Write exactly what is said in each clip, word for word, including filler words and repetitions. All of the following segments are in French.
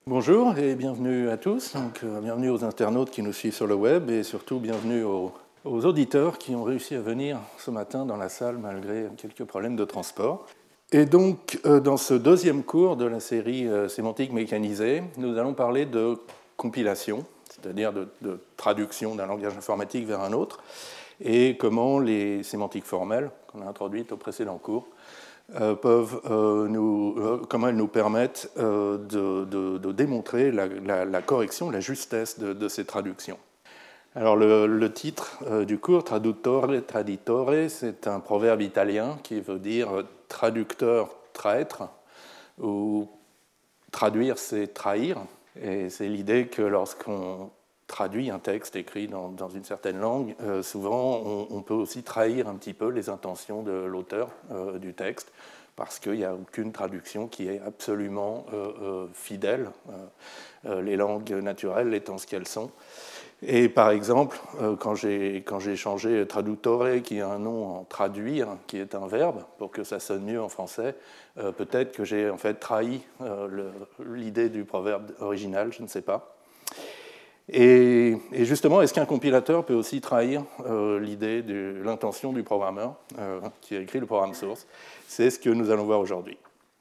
Bonjour et bienvenue à tous, donc, euh, bienvenue aux internautes qui nous suivent sur le web et surtout bienvenue aux, aux auditeurs qui ont réussi à venir ce matin dans la salle malgré quelques problèmes de transport. Et donc euh, dans ce deuxième cours de la série euh, sémantique mécanisée, nous allons parler de compilation, c'est-à-dire de, de traduction d'un langage informatique vers un autre, et comment les sémantiques formelles qu'on a introduites au précédent cours Euh, peuvent, euh, nous, euh, comment elles nous permettent euh, de, de, de démontrer la, la, la correction, la justesse de, de ces traductions. Alors le, le titre euh, du cours, Traduttore, Traditore, c'est un proverbe italien qui veut dire traducteur, traître, ou traduire, c'est trahir. Et c'est l'idée que lorsqu'on traduit un texte écrit dans, dans une certaine langue, euh, souvent on, on peut aussi trahir un petit peu les intentions de l'auteur euh, du texte, parce qu'il n'y a aucune traduction qui est absolument euh, euh, fidèle, euh, euh, les langues naturelles étant ce qu'elles sont. Et par exemple, euh, quand, j'ai, quand j'ai changé traduttore, qui a un nom en traduire, qui est un verbe, pour que ça sonne mieux en français, euh, peut-être que j'ai en fait trahi euh, le, l'idée du proverbe original, je ne sais pas. Et, et justement, est-ce qu'un compilateur peut aussi trahir euh, l'idée de l'intention du programmeur euh, qui a écrit le programme source? C'est ce que nous allons voir aujourd'hui.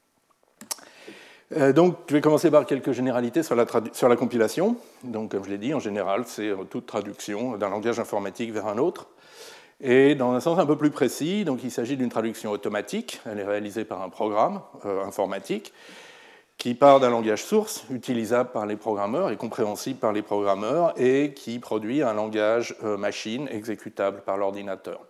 Euh, donc, je vais commencer par quelques généralités sur la, tradu- sur la compilation. Donc, comme je l'ai dit, en général, c'est toute traduction d'un langage informatique vers un autre. Et dans un sens un peu plus précis, donc, il s'agit d'une traduction automatique. Elle est réalisée par un programme euh, informatique qui part d'un langage source, utilisable par les programmeurs et compréhensible par les programmeurs, et qui produit un langage machine exécutable par l'ordinateur.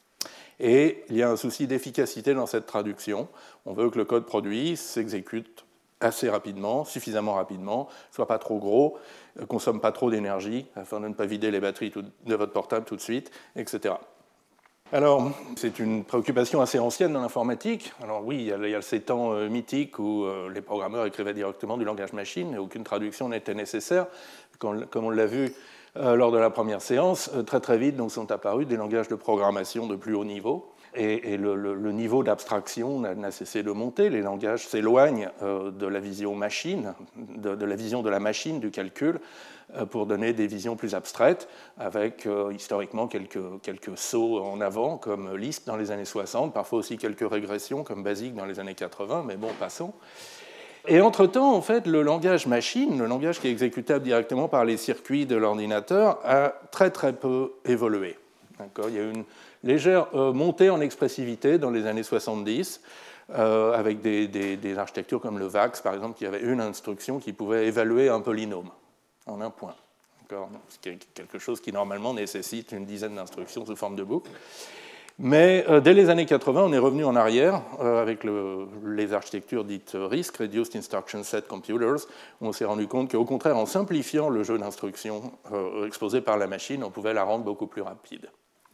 Et il y a un souci d'efficacité dans cette traduction. On veut que le code produit s'exécute assez rapidement, suffisamment rapidement, soit pas trop gros, ne consomme pas trop d'énergie, afin de ne pas vider les batteries de votre portable tout de suite, et cetera. Alors, c'est une préoccupation assez ancienne dans l'informatique. Alors oui, il y a, il y a ces temps euh, mythiques où euh, les programmeurs écrivaient directement du langage machine et aucune traduction n'était nécessaire. Quand, comme on l'a vu euh, lors de la première séance, euh, très très vite donc, sont apparus des langages de programmation de plus haut niveau. Et, et le, le, le niveau d'abstraction n'a, n'a cessé de monter. Les langages s'éloignent euh, de la vision machine, de, de la vision de la machine, du calcul, euh, pour donner des visions plus abstraites, avec euh, historiquement quelques, quelques sauts en avant, comme Lisp dans les années soixante, parfois aussi quelques régressions, comme BASIC dans les années quatre-vingts, mais bon, passons. Et entre-temps, en fait, le langage machine, le langage qui est exécutable directement par les circuits de l'ordinateur, a très très peu évolué. D'accord ? Il y a eu une légère euh, montée en expressivité dans les années soixante-dix, euh, avec des, des, des architectures comme le VAX, par exemple, qui avait une instruction qui pouvait évaluer un polynôme en un point. D'accord ? C'est quelque chose qui, normalement, nécessite une dizaine d'instructions sous forme de boucle. Mais euh, dès les années quatre-vingts, on est revenu en arrière euh, avec le, les architectures dites RISC, Reduced Instruction Set Computers, où on s'est rendu compte qu'au contraire, en simplifiant le jeu d'instructions euh, exposé par la machine, on pouvait la rendre beaucoup plus rapide.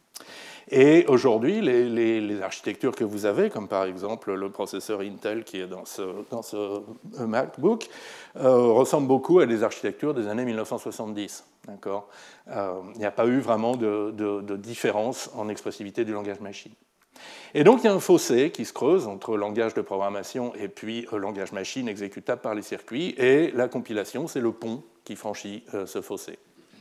Et aujourd'hui, les, les, les architectures que vous avez, comme par exemple le processeur Intel qui est dans ce, dans ce MacBook, euh, ressemblent beaucoup à des architectures des années mille neuf cent soixante-dix. D'accord ? Euh, il n'y a pas eu vraiment de, de, de différence en expressivité du langage machine. Et donc il y a un fossé qui se creuse entre le langage de programmation et puis le langage machine exécutable par les circuits, et la compilation, c'est le pont qui franchit euh, ce fossé.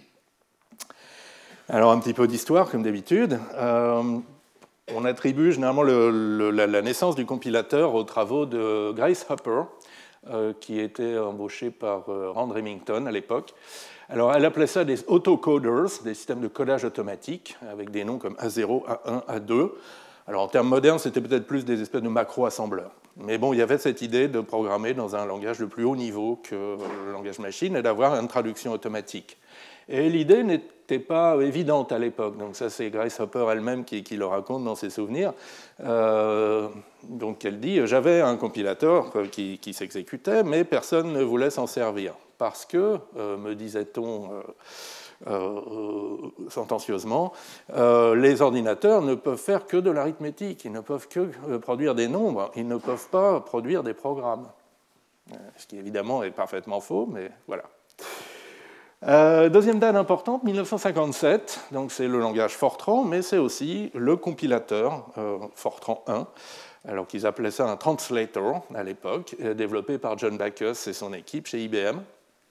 Alors, un petit peu d'histoire, comme d'habitude. Euh, on attribue généralement le, le, la, la naissance du compilateur aux travaux de Grace Hopper, euh, qui était embauchée par euh, Rand Remington à l'époque. Alors, elle appelait ça des autocoders, des systèmes de codage automatique, avec des noms comme A zéro, A un, A deux. Alors, en termes modernes, c'était peut-être plus des espèces de macro-assembleurs. Mais bon, il y avait cette idée de programmer dans un langage de plus haut niveau que le langage machine et d'avoir une traduction automatique. Et l'idée n'était pas évidente à l'époque. Donc ça, c'est Grace Hopper elle-même qui, qui le raconte dans ses souvenirs. Euh, donc elle dit, j'avais un compilateur qui, qui s'exécutait, mais personne ne voulait s'en servir. Parce que, euh, me disait-on euh, euh, sentencieusement, euh, les ordinateurs ne peuvent faire que de l'arithmétique. Ils ne peuvent que produire des nombres. Ils ne peuvent pas produire des programmes. Ce qui évidemment est parfaitement faux, mais voilà. Euh, deuxième date importante, mille neuf cent cinquante-sept, donc c'est le langage Fortran, mais c'est aussi le compilateur euh, Fortran un, alors qu'ils appelaient ça un translator à l'époque, développé par John Backus et son équipe chez I B M.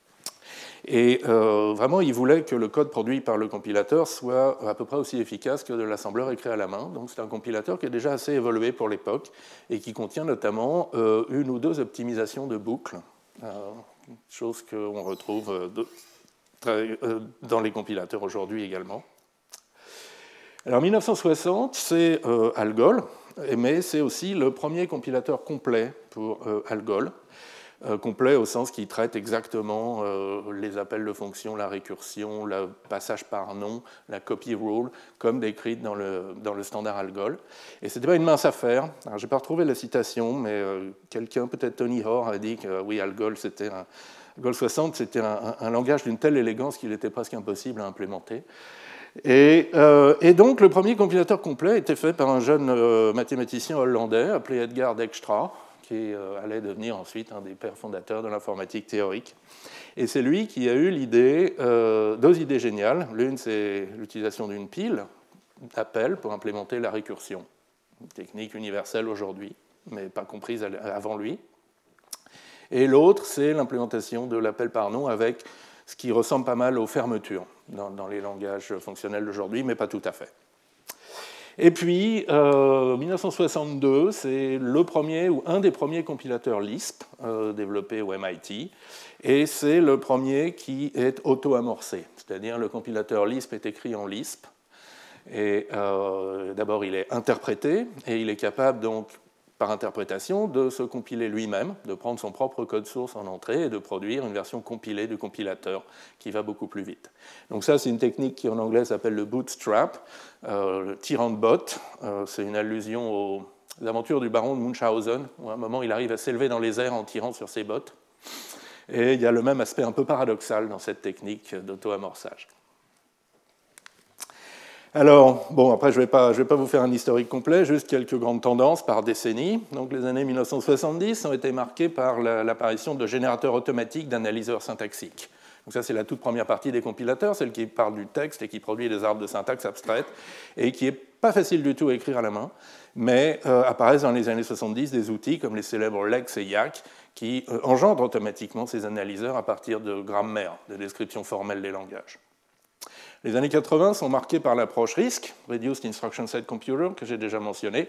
Et euh, vraiment, ils voulaient que le code produit par le compilateur soit à peu près aussi efficace que de l'assembleur écrit à la main. Donc c'est un compilateur qui est déjà assez évolué pour l'époque et qui contient notamment euh, une ou deux optimisations de boucles, euh, chose qu'on retrouve de, très, euh, dans les compilateurs aujourd'hui également. Alors mille neuf cent soixante, c'est euh, Algol, mais c'est aussi le premier compilateur complet pour euh, Algol. Euh, complet au sens qu'il traite exactement euh, les appels de fonction, la récursion, le passage par nom, la copy rule, comme décrite dans le, dans le standard Algol. Et ce n'était pas une mince affaire. Alors, je n'ai pas retrouvé la citation, mais euh, quelqu'un, peut-être Tony Hoare, a dit que euh, oui, Algol, c'était un, Algol soixante, c'était un, un, un langage d'une telle élégance qu'il était presque impossible à implémenter. Et, euh, et donc, le premier compilateur complet était fait par un jeune euh, mathématicien hollandais appelé Edgar Dijkstra, qui allait devenir ensuite un des pères fondateurs de l'informatique théorique. Et c'est lui qui a eu l'idée, euh, deux idées géniales. L'une, c'est l'utilisation d'une pile d'appel pour implémenter la récursion, une technique universelle aujourd'hui, mais pas comprise avant lui. Et l'autre, c'est l'implémentation de l'appel par nom avec ce qui ressemble pas mal aux fermetures dans, dans les langages fonctionnels d'aujourd'hui, mais pas tout à fait. Et puis, euh, mille neuf cent soixante-deux, c'est le premier ou un des premiers compilateurs Lisp euh, développés au M I T, et c'est le premier qui est auto-amorcé, c'est-à-dire le compilateur Lisp est écrit en Lisp, et euh, d'abord il est interprété, et il est capable donc, par interprétation, de se compiler lui-même, de prendre son propre code source en entrée et de produire une version compilée du compilateur qui va beaucoup plus vite. Donc ça, c'est une technique qui en anglais s'appelle le bootstrap, euh, le tirant de bottes. Euh, c'est une allusion aux aventures du baron de Munchausen, où à un moment il arrive à s'élever dans les airs en tirant sur ses bottes. Et il y a le même aspect un peu paradoxal dans cette technique d'auto-amorçage. Alors, bon, après, je ne vais pas, je vais pas vous faire un historique complet, juste quelques grandes tendances par décennie. Donc, les années mille neuf cent soixante-dix ont été marquées par l'apparition de générateurs automatiques d'analyseurs syntaxiques. Donc ça, c'est la toute première partie des compilateurs, celle qui parle du texte et qui produit des arbres de syntaxe abstraites, et qui n'est pas facile du tout à écrire à la main, mais euh, apparaissent dans les années soixante-dix des outils comme les célèbres Lex et Yak, qui euh, engendrent automatiquement ces analyseurs à partir de grammaire, de descriptions formelles des langages. Les années quatre-vingts sont marquées par l'approche RISC, Reduced Instruction Set Computer, que j'ai déjà mentionné.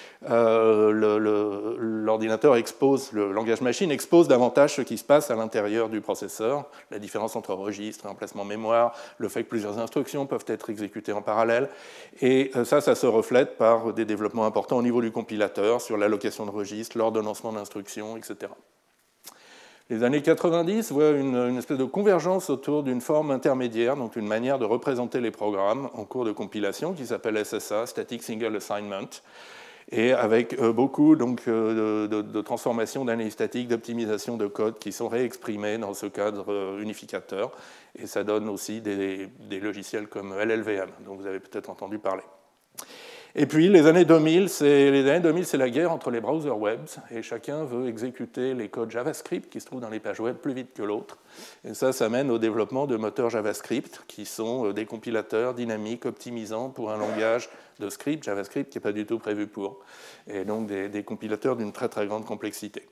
Euh, l'ordinateur expose, le langage machine expose davantage ce qui se passe à l'intérieur du processeur, la différence entre registre et emplacement mémoire, le fait que plusieurs instructions peuvent être exécutées en parallèle. Et ça, ça se reflète par des développements importants au niveau du compilateur, sur l'allocation de registres, l'ordonnancement d'instructions, et cetera. Les années quatre-vingt-dix voient une, une espèce de convergence autour d'une forme intermédiaire, donc une manière de représenter les programmes en cours de compilation qui s'appelle S S A, Static Single Assignment, et avec beaucoup donc, de, de, de transformations d'analyse statique, d'optimisation de code qui sont réexprimées dans ce cadre unificateur, et ça donne aussi des, des logiciels comme L L V M, dont vous avez peut-être entendu parler. Et puis, les années deux mille, c'est, les années deux mille, c'est la guerre entre les browsers web, et chacun veut exécuter les codes JavaScript qui se trouvent dans les pages web plus vite que l'autre. Et ça, ça mène au développement de moteurs JavaScript, qui sont des compilateurs dynamiques optimisants pour un langage de script, JavaScript, qui n'est pas du tout prévu pour. Et donc, des, des compilateurs d'une très, très grande complexité.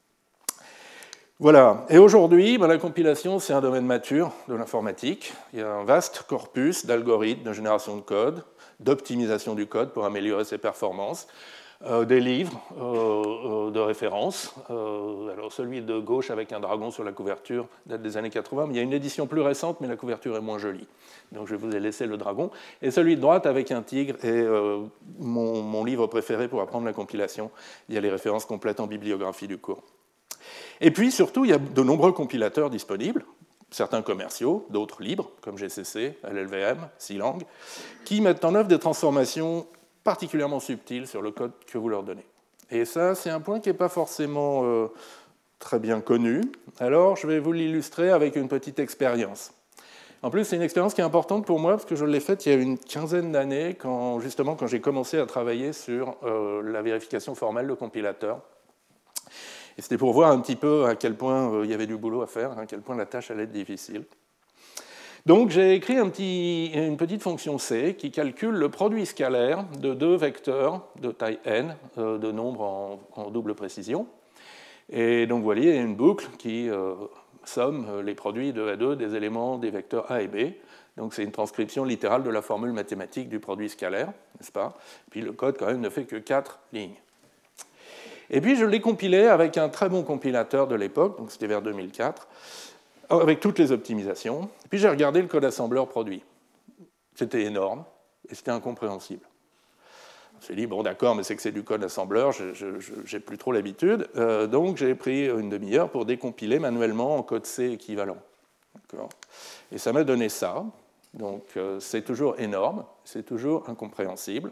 Voilà. Et aujourd'hui, ben, la compilation, c'est un domaine mature de l'informatique. Il y a un vaste corpus d'algorithmes de génération de code, d'optimisation du code pour améliorer ses performances, euh, des livres euh, de référence. Euh, alors celui de gauche avec un dragon sur la couverture date des années quatre-vingts, mais il y a une édition plus récente, mais la couverture est moins jolie. Donc je vous ai laissé le dragon. Et celui de droite avec un tigre est euh, mon, mon livre préféré pour apprendre la compilation. Il y a les références complètes en bibliographie du cours. Et puis surtout, il y a de nombreux compilateurs disponibles, certains commerciaux, d'autres libres, comme G C C, L L V M, Silang, qui mettent en œuvre des transformations particulièrement subtiles sur le code que vous leur donnez. Et ça, c'est un point qui n'est pas forcément euh, très bien connu. Alors, je vais vous l'illustrer avec une petite expérience. En plus, c'est une expérience qui est importante pour moi, parce que je l'ai faite il y a une quinzaine d'années, quand, justement quand j'ai commencé à travailler sur euh, la vérification formelle de compilateurs. Et c'était pour voir un petit peu à quel point euh, il y avait du boulot à faire, à quel point la tâche allait être difficile. Donc j'ai écrit un petit, une petite fonction C qui calcule le produit scalaire de deux vecteurs de taille n, euh, de nombres en, en double précision. Et donc vous voyez, il y a une boucle qui euh, somme les produits deux à deux des éléments des vecteurs A et B. Donc c'est une transcription littérale de la formule mathématique du produit scalaire, n'est-ce pas? Puis le code quand même ne fait que quatre lignes. Et puis je l'ai compilé avec un très bon compilateur de l'époque, donc c'était vers deux mille quatre, avec toutes les optimisations. Puis j'ai regardé le code assembleur produit. C'était énorme et c'était incompréhensible. Je me suis dit, bon d'accord, mais c'est que c'est du code assembleur, je n'ai plus trop l'habitude. Euh, donc j'ai pris une demi-heure pour décompiler manuellement en code C équivalent. Et ça m'a donné ça. Donc euh, c'est toujours énorme, c'est toujours incompréhensible.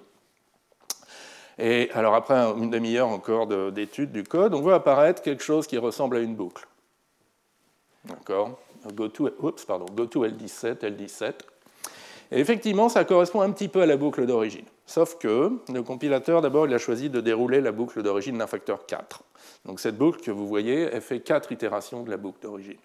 Et alors après une demi-heure encore d'étude du code, on voit apparaître quelque chose qui ressemble à une boucle. D'accord, go to, oups, pardon, go to L dix-sept, L dix-sept. Et effectivement, ça correspond un petit peu à la boucle d'origine. Sauf que le compilateur, d'abord, il a choisi de dérouler la boucle d'origine d'un facteur quatre. Donc cette boucle que vous voyez, elle fait quatre itérations de la boucle d'origine.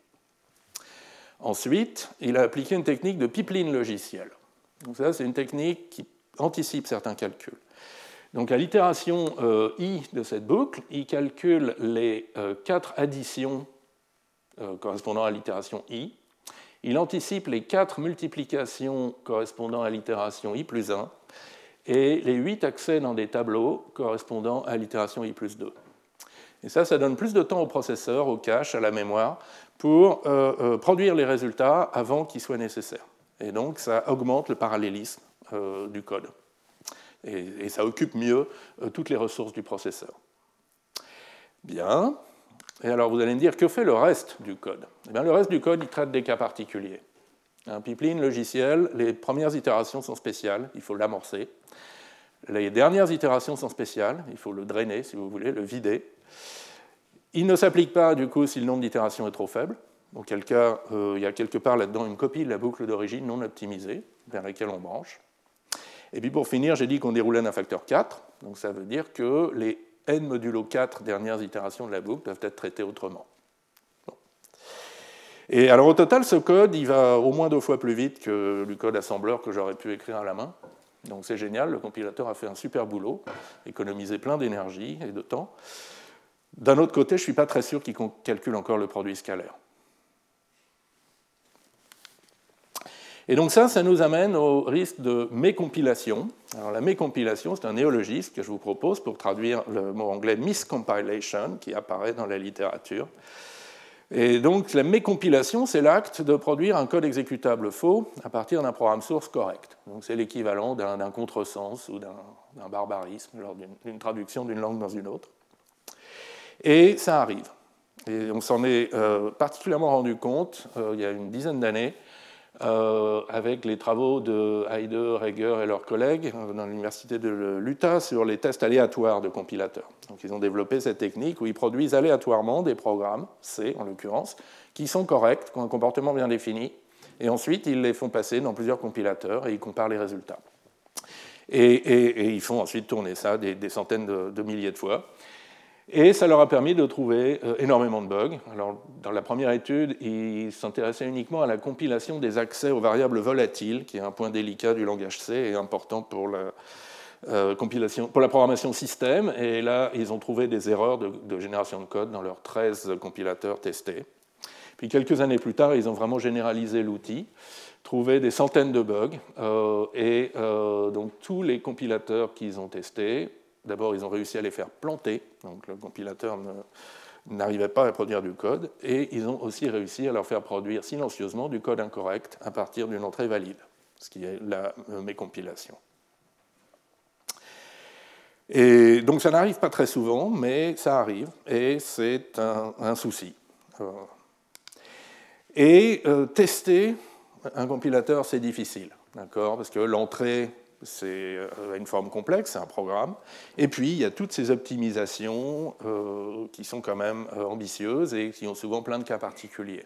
Ensuite, il a appliqué une technique de pipeline logiciel. Donc ça, c'est une technique qui anticipe certains calculs. Donc à l'itération euh, i de cette boucle, il calcule les euh, quatre additions euh, correspondant à l'itération i. Il anticipe les quatre multiplications correspondant à l'itération i plus un et les huit accès dans des tableaux correspondant à l'itération i plus deux. Et ça, ça donne plus de temps au processeur, au cache, à la mémoire, pour euh, euh, produire les résultats avant qu'ils soient nécessaires. Et donc, ça augmente le parallélisme euh, du code. Et, et ça occupe mieux euh, toutes les ressources du processeur. Bien. Et alors, vous allez me dire, que fait le reste du code? Eh bien, le reste du code, il traite des cas particuliers. Un pipeline logiciel, les premières itérations sont spéciales, il faut l'amorcer. Les dernières itérations sont spéciales, il faut le drainer, si vous voulez, le vider. Il ne s'applique pas, du coup, si le nombre d'itérations est trop faible. Auquel cas, euh, il y a quelque part là-dedans une copie de la boucle d'origine non optimisée, vers laquelle on branche. Et puis pour finir, j'ai dit qu'on déroulait d'un facteur quatre. Donc ça veut dire que les n modulo quatre dernières itérations de la boucle doivent être traitées autrement. Bon. Et alors au total, ce code, il va au moins deux fois plus vite que le code assembleur que j'aurais pu écrire à la main. Donc c'est génial, le compilateur a fait un super boulot, économisé plein d'énergie et de temps. D'un autre côté, je ne suis pas très sûr qu'il calcule encore le produit scalaire. Et donc ça, ça nous amène au risque de mécompilation. Alors la mécompilation, c'est un néologisme que je vous propose pour traduire le mot anglais miscompilation qui apparaît dans la littérature. Et donc la mécompilation, c'est l'acte de produire un code exécutable faux à partir d'un programme source correct. Donc c'est l'équivalent d'un contresens ou d'un barbarisme lors d'une traduction d'une langue dans une autre. Et ça arrive. Et on s'en est euh, particulièrement rendu compte euh, il y a une dizaine d'années euh, avec les travaux de Heide, Reger et leurs collègues euh, dans l'université de l'Utah sur les tests aléatoires de compilateurs. Donc ils ont développé cette technique où ils produisent aléatoirement des programmes, C en l'occurrence, qui sont corrects, qui ont un comportement bien défini, et ensuite ils les font passer dans plusieurs compilateurs et ils comparent les résultats. Et, et, et ils font ensuite tourner ça des, des centaines de, de milliers de fois. Et ça leur a permis de trouver euh, énormément de bugs. Alors, dans la première étude, ils s'intéressaient uniquement à la compilation des accès aux variables volatiles, qui est un point délicat du langage C et important pour la, euh, compilation, pour la programmation système. Et là, ils ont trouvé des erreurs de, de génération de code dans leurs treize compilateurs testés. Puis quelques années plus tard, ils ont vraiment généralisé l'outil, trouvé des centaines de bugs. Euh, et euh, donc, tous les compilateurs qu'ils ont testés, d'abord, ils ont réussi à les faire planter, donc le compilateur n'arrivait pas à produire du code, et ils ont aussi réussi à leur faire produire silencieusement du code incorrect à partir d'une entrée valide, ce qui est la mécompilation. Et donc ça n'arrive pas très souvent, mais ça arrive, et c'est un, un souci. Et euh, tester un compilateur, c'est difficile, d'accord, parce que l'entrée, c'est une forme complexe, c'est un programme. Et puis, il y a toutes ces optimisations euh, qui sont quand même euh, ambitieuses et qui ont souvent plein de cas particuliers.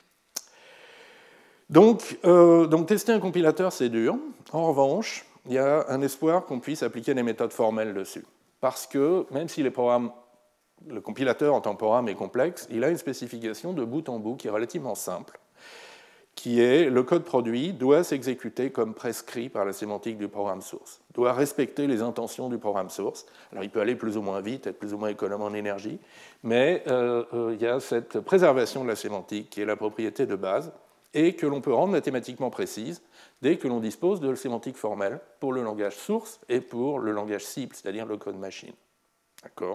Donc, euh, donc tester un compilateur, c'est dur. En revanche, il y a un espoir qu'on puisse appliquer des méthodes formelles dessus. Parce que, même si les programmes, le compilateur en tant que programme est complexe, il a une spécification de bout en bout qui est relativement simple, qui est le code produit doit s'exécuter comme prescrit par la sémantique du programme source, doit respecter les intentions du programme source. Alors il peut aller plus ou moins vite, être plus ou moins économe en énergie, mais euh, euh, il y a cette préservation de la sémantique qui est la propriété de base et que l'on peut rendre mathématiquement précise dès que l'on dispose de sémantique formelle pour le langage source et pour le langage cible, c'est-à-dire le code machine. D'accord ?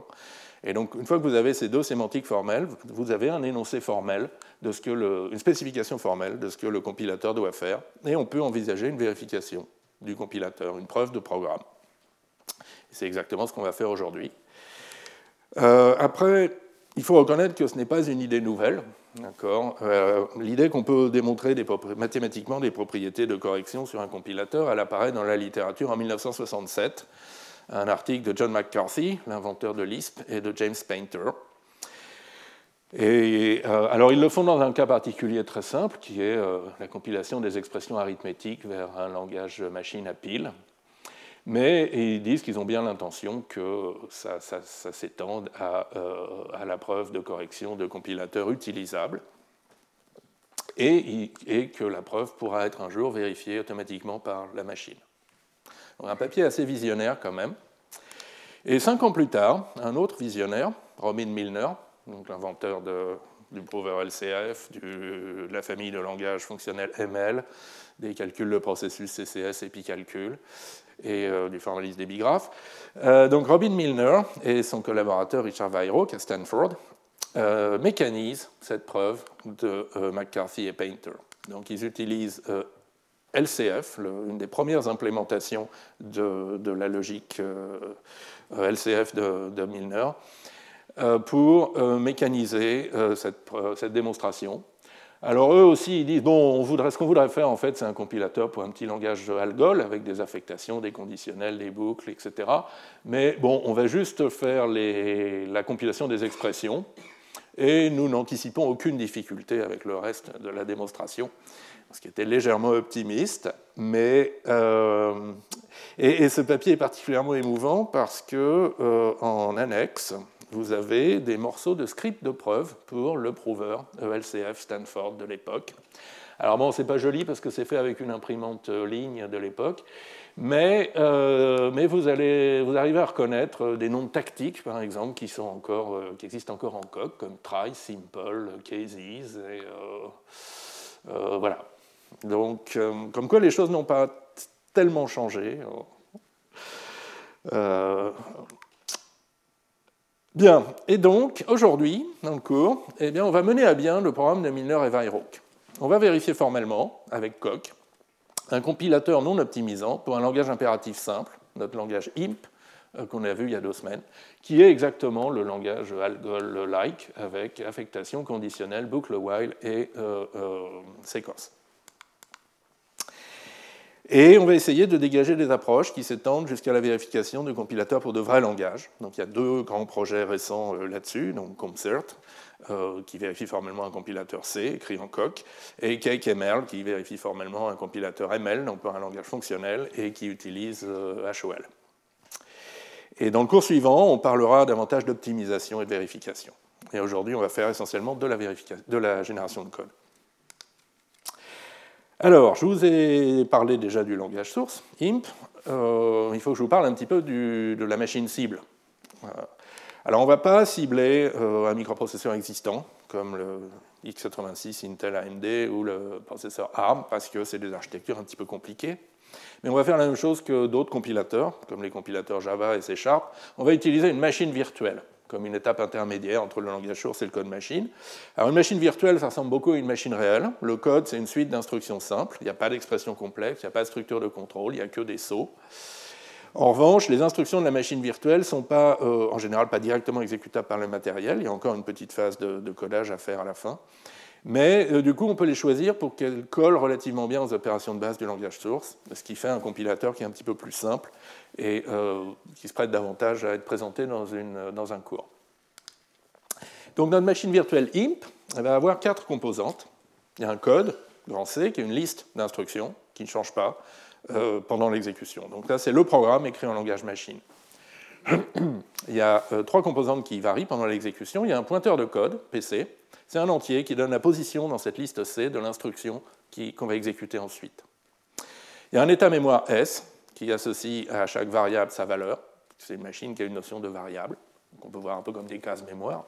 Et donc, une fois que vous avez ces deux sémantiques formelles, vous avez un énoncé formel, de ce que le, une spécification formelle de ce que le compilateur doit faire, et on peut envisager une vérification du compilateur, une preuve de programme. C'est exactement ce qu'on va faire aujourd'hui. Euh, après, il faut reconnaître que ce n'est pas une idée nouvelle. D'accord. Euh, l'idée qu'on peut démontrer des mathématiquement des propriétés de correction sur un compilateur, elle apparaît dans la littérature en mille neuf cent soixante-sept, un article de John McCarthy, l'inventeur de Lisp, et de James Painter. Et, euh, alors ils le font dans un cas particulier très simple, qui est euh, la compilation des expressions arithmétiques vers un langage machine à pile. Mais ils disent qu'ils ont bien l'intention que ça, ça, ça s'étende à, euh, à la preuve de correction de compilateurs utilisables et, et que la preuve pourra être un jour vérifiée automatiquement par la machine. Donc un papier assez visionnaire quand même. Et cinq ans plus tard, un autre visionnaire, Robin Milner, donc l'inventeur de, du prover L C F, du, de la famille de langages fonctionnels M L, des calculs de processus C C S et Picalcul, et euh, du formalisme des bigraphes. Euh, donc Robin Milner et son collaborateur Richard Weirauch à Stanford euh, mécanisent cette preuve de euh, McCarthy et Painter. Donc ils utilisent euh, L C F, le, une des premières implémentations de, de la logique euh, L C F de, de Milner, euh, pour euh, mécaniser euh, cette, euh, cette démonstration. Alors eux aussi, ils disent, bon, on voudrait, ce qu'on voudrait faire, en fait, c'est un compilateur pour un petit langage Algol, avec des affectations, des conditionnels, des boucles, et cetera. Mais bon, on va juste faire les, la compilation des expressions, et nous n'anticipons aucune difficulté avec le reste de la démonstration, ce qui était légèrement optimiste. Mais, euh, et, et ce papier est particulièrement émouvant parce que, euh, en annexe, vous avez des morceaux de script de preuve pour le prover E L C F Stanford de l'époque. Alors bon, c'est pas joli parce que c'est fait avec une imprimante ligne de l'époque, mais, euh, mais vous, allez, vous arrivez à reconnaître des noms tactiques, par exemple, qui, sont encore, euh, qui existent encore en coq, comme try, simple, cases, et euh, euh, voilà. Donc, euh, comme quoi les choses n'ont pas tellement changé. Euh, Bien, et donc, aujourd'hui, dans le cours, eh bien, on va mener à bien le programme de Milner et Weirauch. On va vérifier formellement, avec Coq, un compilateur non optimisant pour un langage impératif simple, notre langage I M P, euh, qu'on a vu il y a deux semaines, qui est exactement le langage Algol-like, avec affectation conditionnelle, boucle while et euh, euh, séquence. Et on va essayer de dégager des approches qui s'étendent jusqu'à la vérification de compilateurs pour de vrais langages. Donc il y a deux grands projets récents là-dessus, donc CompCert, euh, qui vérifie formellement un compilateur C, écrit en Coq, et CakeML, qui vérifie formellement un compilateur M L, donc pour un langage fonctionnel, et qui utilise euh, H O L. Et dans le cours suivant, on parlera davantage d'optimisation et de vérification. Et aujourd'hui, on va faire essentiellement de la, de la génération de code. Alors, je vous ai parlé déjà du langage source, I M P. Euh, il faut que je vous parle un petit peu du, de la machine cible. Alors, on ne va pas cibler euh, un microprocesseur existant, comme le x quatre-vingt-six Intel A M D ou le processeur A R M, parce que c'est des architectures un petit peu compliquées. Mais on va faire la même chose que d'autres compilateurs, comme les compilateurs Java et C Sharp. On va utiliser une machine virtuelle comme une étape intermédiaire entre le langage source et le code machine. Alors une machine virtuelle, ça ressemble beaucoup à une machine réelle. Le code, c'est une suite d'instructions simples. Il n'y a pas d'expression complexe, il n'y a pas de structure de contrôle, il n'y a que des sauts. En revanche, les instructions de la machine virtuelle ne sont pas, euh, en général pas directement exécutables par le matériel. Il y a encore une petite phase de, de codage à faire à la fin. Mais euh, du coup, on peut les choisir pour qu'elles collent relativement bien aux opérations de base du langage source, ce qui fait un compilateur qui est un petit peu plus simple et euh, qui se prête davantage à être présenté dans, une, dans un cours. Donc notre machine virtuelle I M P, elle va avoir quatre composantes. Il y a un code, grand C, qui est une liste d'instructions qui ne change pas euh, pendant l'exécution. Donc là, c'est le programme écrit en langage machine. il y a euh, trois composantes qui varient pendant l'exécution. Il y a un pointeur de code, P C. C'est un entier qui donne la position dans cette liste C de l'instruction qu'on va exécuter ensuite. Il y a un état mémoire S qui associe à chaque variable sa valeur. C'est une machine qui a une notion de variable, qu'on peut voir un peu comme des cases mémoire.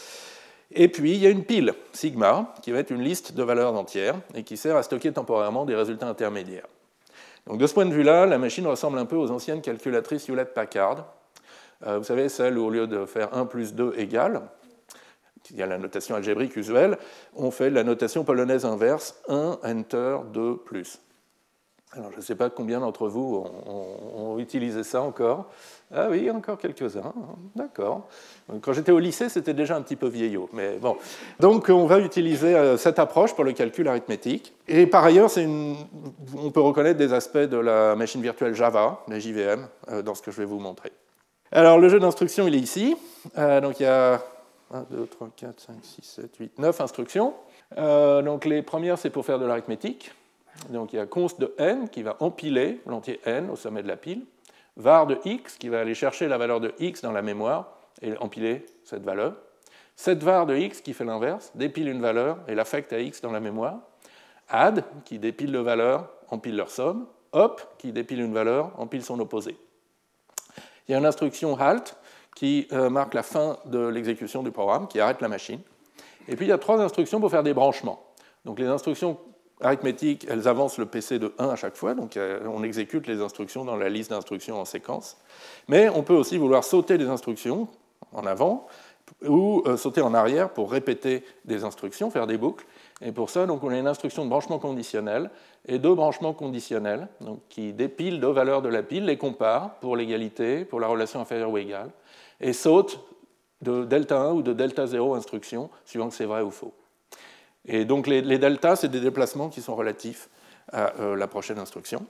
Et puis, il y a une pile, sigma, qui va être une liste de valeurs entières et qui sert à stocker temporairement des résultats intermédiaires. Donc, de ce point de vue-là, la machine ressemble un peu aux anciennes calculatrices Hewlett-Packard. Euh, vous savez, celles où, au lieu de faire un plus deux égale, il y a la notation algébrique usuelle, on fait la notation polonaise inverse, un, enter, deux, plus. Alors, je ne sais pas combien d'entre vous ont, ont, ont utilisé ça encore. Ah oui, encore quelques-uns, d'accord. Quand j'étais au lycée, c'était déjà un petit peu vieillot, mais bon. Donc, on va utiliser cette approche pour le calcul arithmétique. Et par ailleurs, une... on peut reconnaître des aspects de la machine virtuelle Java, la J V M, dans ce que je vais vous montrer. Alors, le jeu d'instructions, il est ici. Euh, donc, il y a un, deux, trois, quatre, cinq, six, sept, huit, neuf instructions. Euh, donc, les premières, c'est pour faire de l'arithmétique. Donc, il y a const de n qui va empiler l'entier n au sommet de la pile. Var de x qui va aller chercher la valeur de x dans la mémoire et empiler cette valeur. Setvar de x qui fait l'inverse, dépile une valeur et l'affecte à x dans la mémoire. Add qui dépile deux valeurs, empile leur somme. Op qui dépile une valeur, empile son opposé. Il y a une instruction halt qui euh, marque la fin de l'exécution du programme, qui arrête la machine. Et puis il y a trois instructions pour faire des branchements. Donc les instructions arithmétiques, elles avancent le P C de un à chaque fois, donc on exécute les instructions dans la liste d'instructions en séquence. Mais on peut aussi vouloir sauter des instructions en avant ou euh, sauter en arrière pour répéter des instructions, faire des boucles. Et pour ça, donc, on a une instruction de branchement conditionnel et deux branchements conditionnels donc, qui dépilent deux valeurs de la pile, les comparent pour l'égalité, pour la relation inférieure ou égale, et sautent de delta un ou de delta zéro instructions, suivant que c'est vrai ou faux. Et donc les, les deltas, c'est des déplacements qui sont relatifs à euh, la prochaine instruction.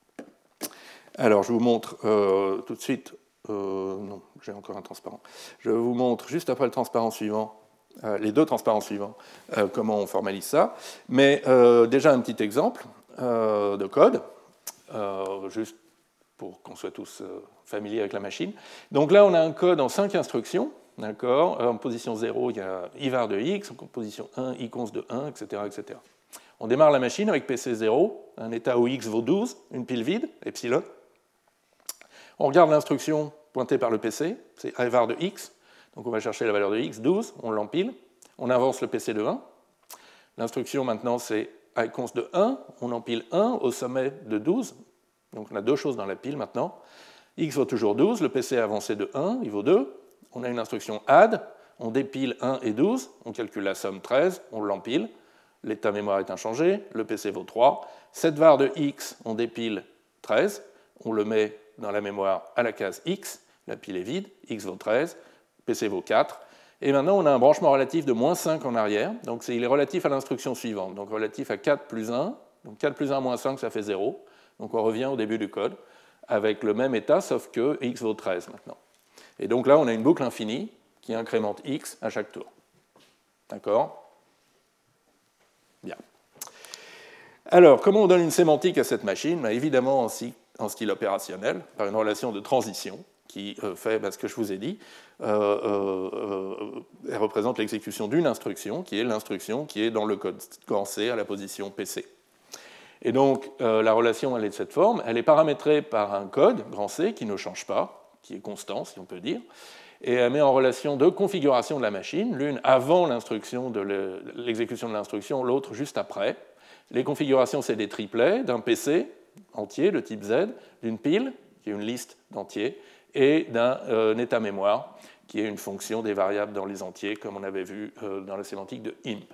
Alors je vous montre euh, tout de suite, euh, non, j'ai encore un transparent. Je vous montre juste après le transparent suivant, euh, les deux transparents suivants, euh, comment on formalise ça. Mais euh, déjà un petit exemple euh, de code, euh, juste pour qu'on soit tous euh, familiers avec la machine. Donc là, on a un code en cinq instructions. D'accord. En position zéro, il y a ivar de x, en position un, iconst de un, et cetera, et cetera. On démarre la machine avec P C zéro, un état où x vaut douze, une pile vide, epsilon. On regarde l'instruction pointée par le P C, c'est ivar de x, donc on va chercher la valeur de x, douze, on l'empile, on avance le P C de un. L'instruction maintenant c'est iconst de un, on empile un au sommet de douze, donc on a deux choses dans la pile maintenant. X vaut toujours douze, le P C a avancé de un, il vaut deux. On a une instruction add, on dépile un et douze, on calcule la somme treize, on l'empile, l'état mémoire est inchangé, le P C vaut trois, setvar de x, on dépile treize, on le met dans la mémoire à la case x, la pile est vide, x vaut treize, P C vaut quatre, et maintenant on a un branchement relatif de moins cinq en arrière, donc il est relatif à l'instruction suivante, donc relatif à quatre plus un, donc quatre plus un moins cinq ça fait zéro, donc on revient au début du code, avec le même état, sauf que x vaut treize maintenant. Et donc là, on a une boucle infinie qui incrémente x à chaque tour. D'accord ? Bien. Alors, comment on donne une sémantique à cette machine ? Ben, évidemment, en, si, en style opérationnel, par une relation de transition qui euh, fait ben, ce que je vous ai dit. Euh, euh, euh, elle représente l'exécution d'une instruction, qui est l'instruction qui est dans le code grand C à la position P C. Et donc, euh, la relation, elle est de cette forme. Elle est paramétrée par un code grand C qui ne change pas, qui est constant, si on peut dire, et elle met en relation deux configurations de la machine, l'une avant l'instruction de l'exécution de l'instruction, l'autre juste après. Les configurations, c'est des triplets d'un P C entier de type Z, d'une pile, qui est une liste d'entiers, et d'un euh, état mémoire, qui est une fonction des variables dans les entiers, comme on avait vu euh, dans la sémantique de imp.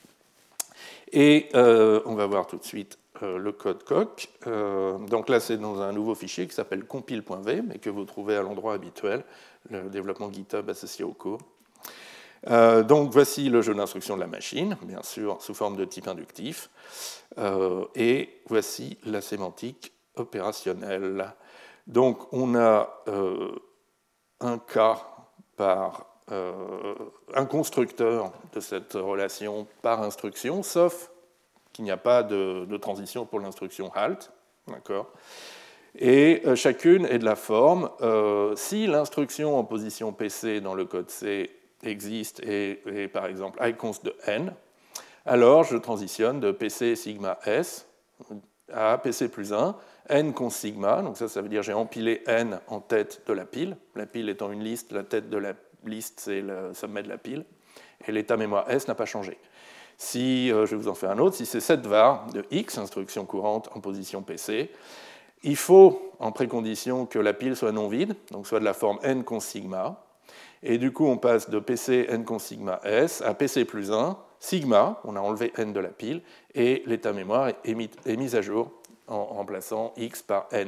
Et euh, on va voir tout de suite Euh, le code coq. Euh, donc là, c'est dans un nouveau fichier qui s'appelle compile.v, mais que vous trouvez à l'endroit habituel, le développement GitHub associé au cours. Euh, donc voici le jeu d'instruction de la machine, bien sûr, sous forme de type inductif. Euh, et voici la sémantique opérationnelle. Donc on a euh, un cas par euh, un constructeur de cette relation par instruction, sauf qu'il n'y a pas de, de transition pour l'instruction halt. D'accord. Et euh, chacune est de la forme, euh, si l'instruction en position P C dans le code C existe et est par exemple iconst de n, alors je transitionne de P C sigma S à P C plus un, n const sigma, donc ça, ça veut dire j'ai empilé n en tête de la pile, la pile étant une liste, la tête de la liste c'est le sommet de la pile, et l'état mémoire S n'a pas changé. Si, euh, je vais vous en faire un autre, si c'est sept var de x, instruction courante en position P C, il faut en précondition que la pile soit non vide, donc soit de la forme n const sigma, et du coup on passe de P C n const sigma S à P C plus un, sigma, on a enlevé n de la pile, et l'état mémoire est mis, est mis à jour en remplaçant x par n.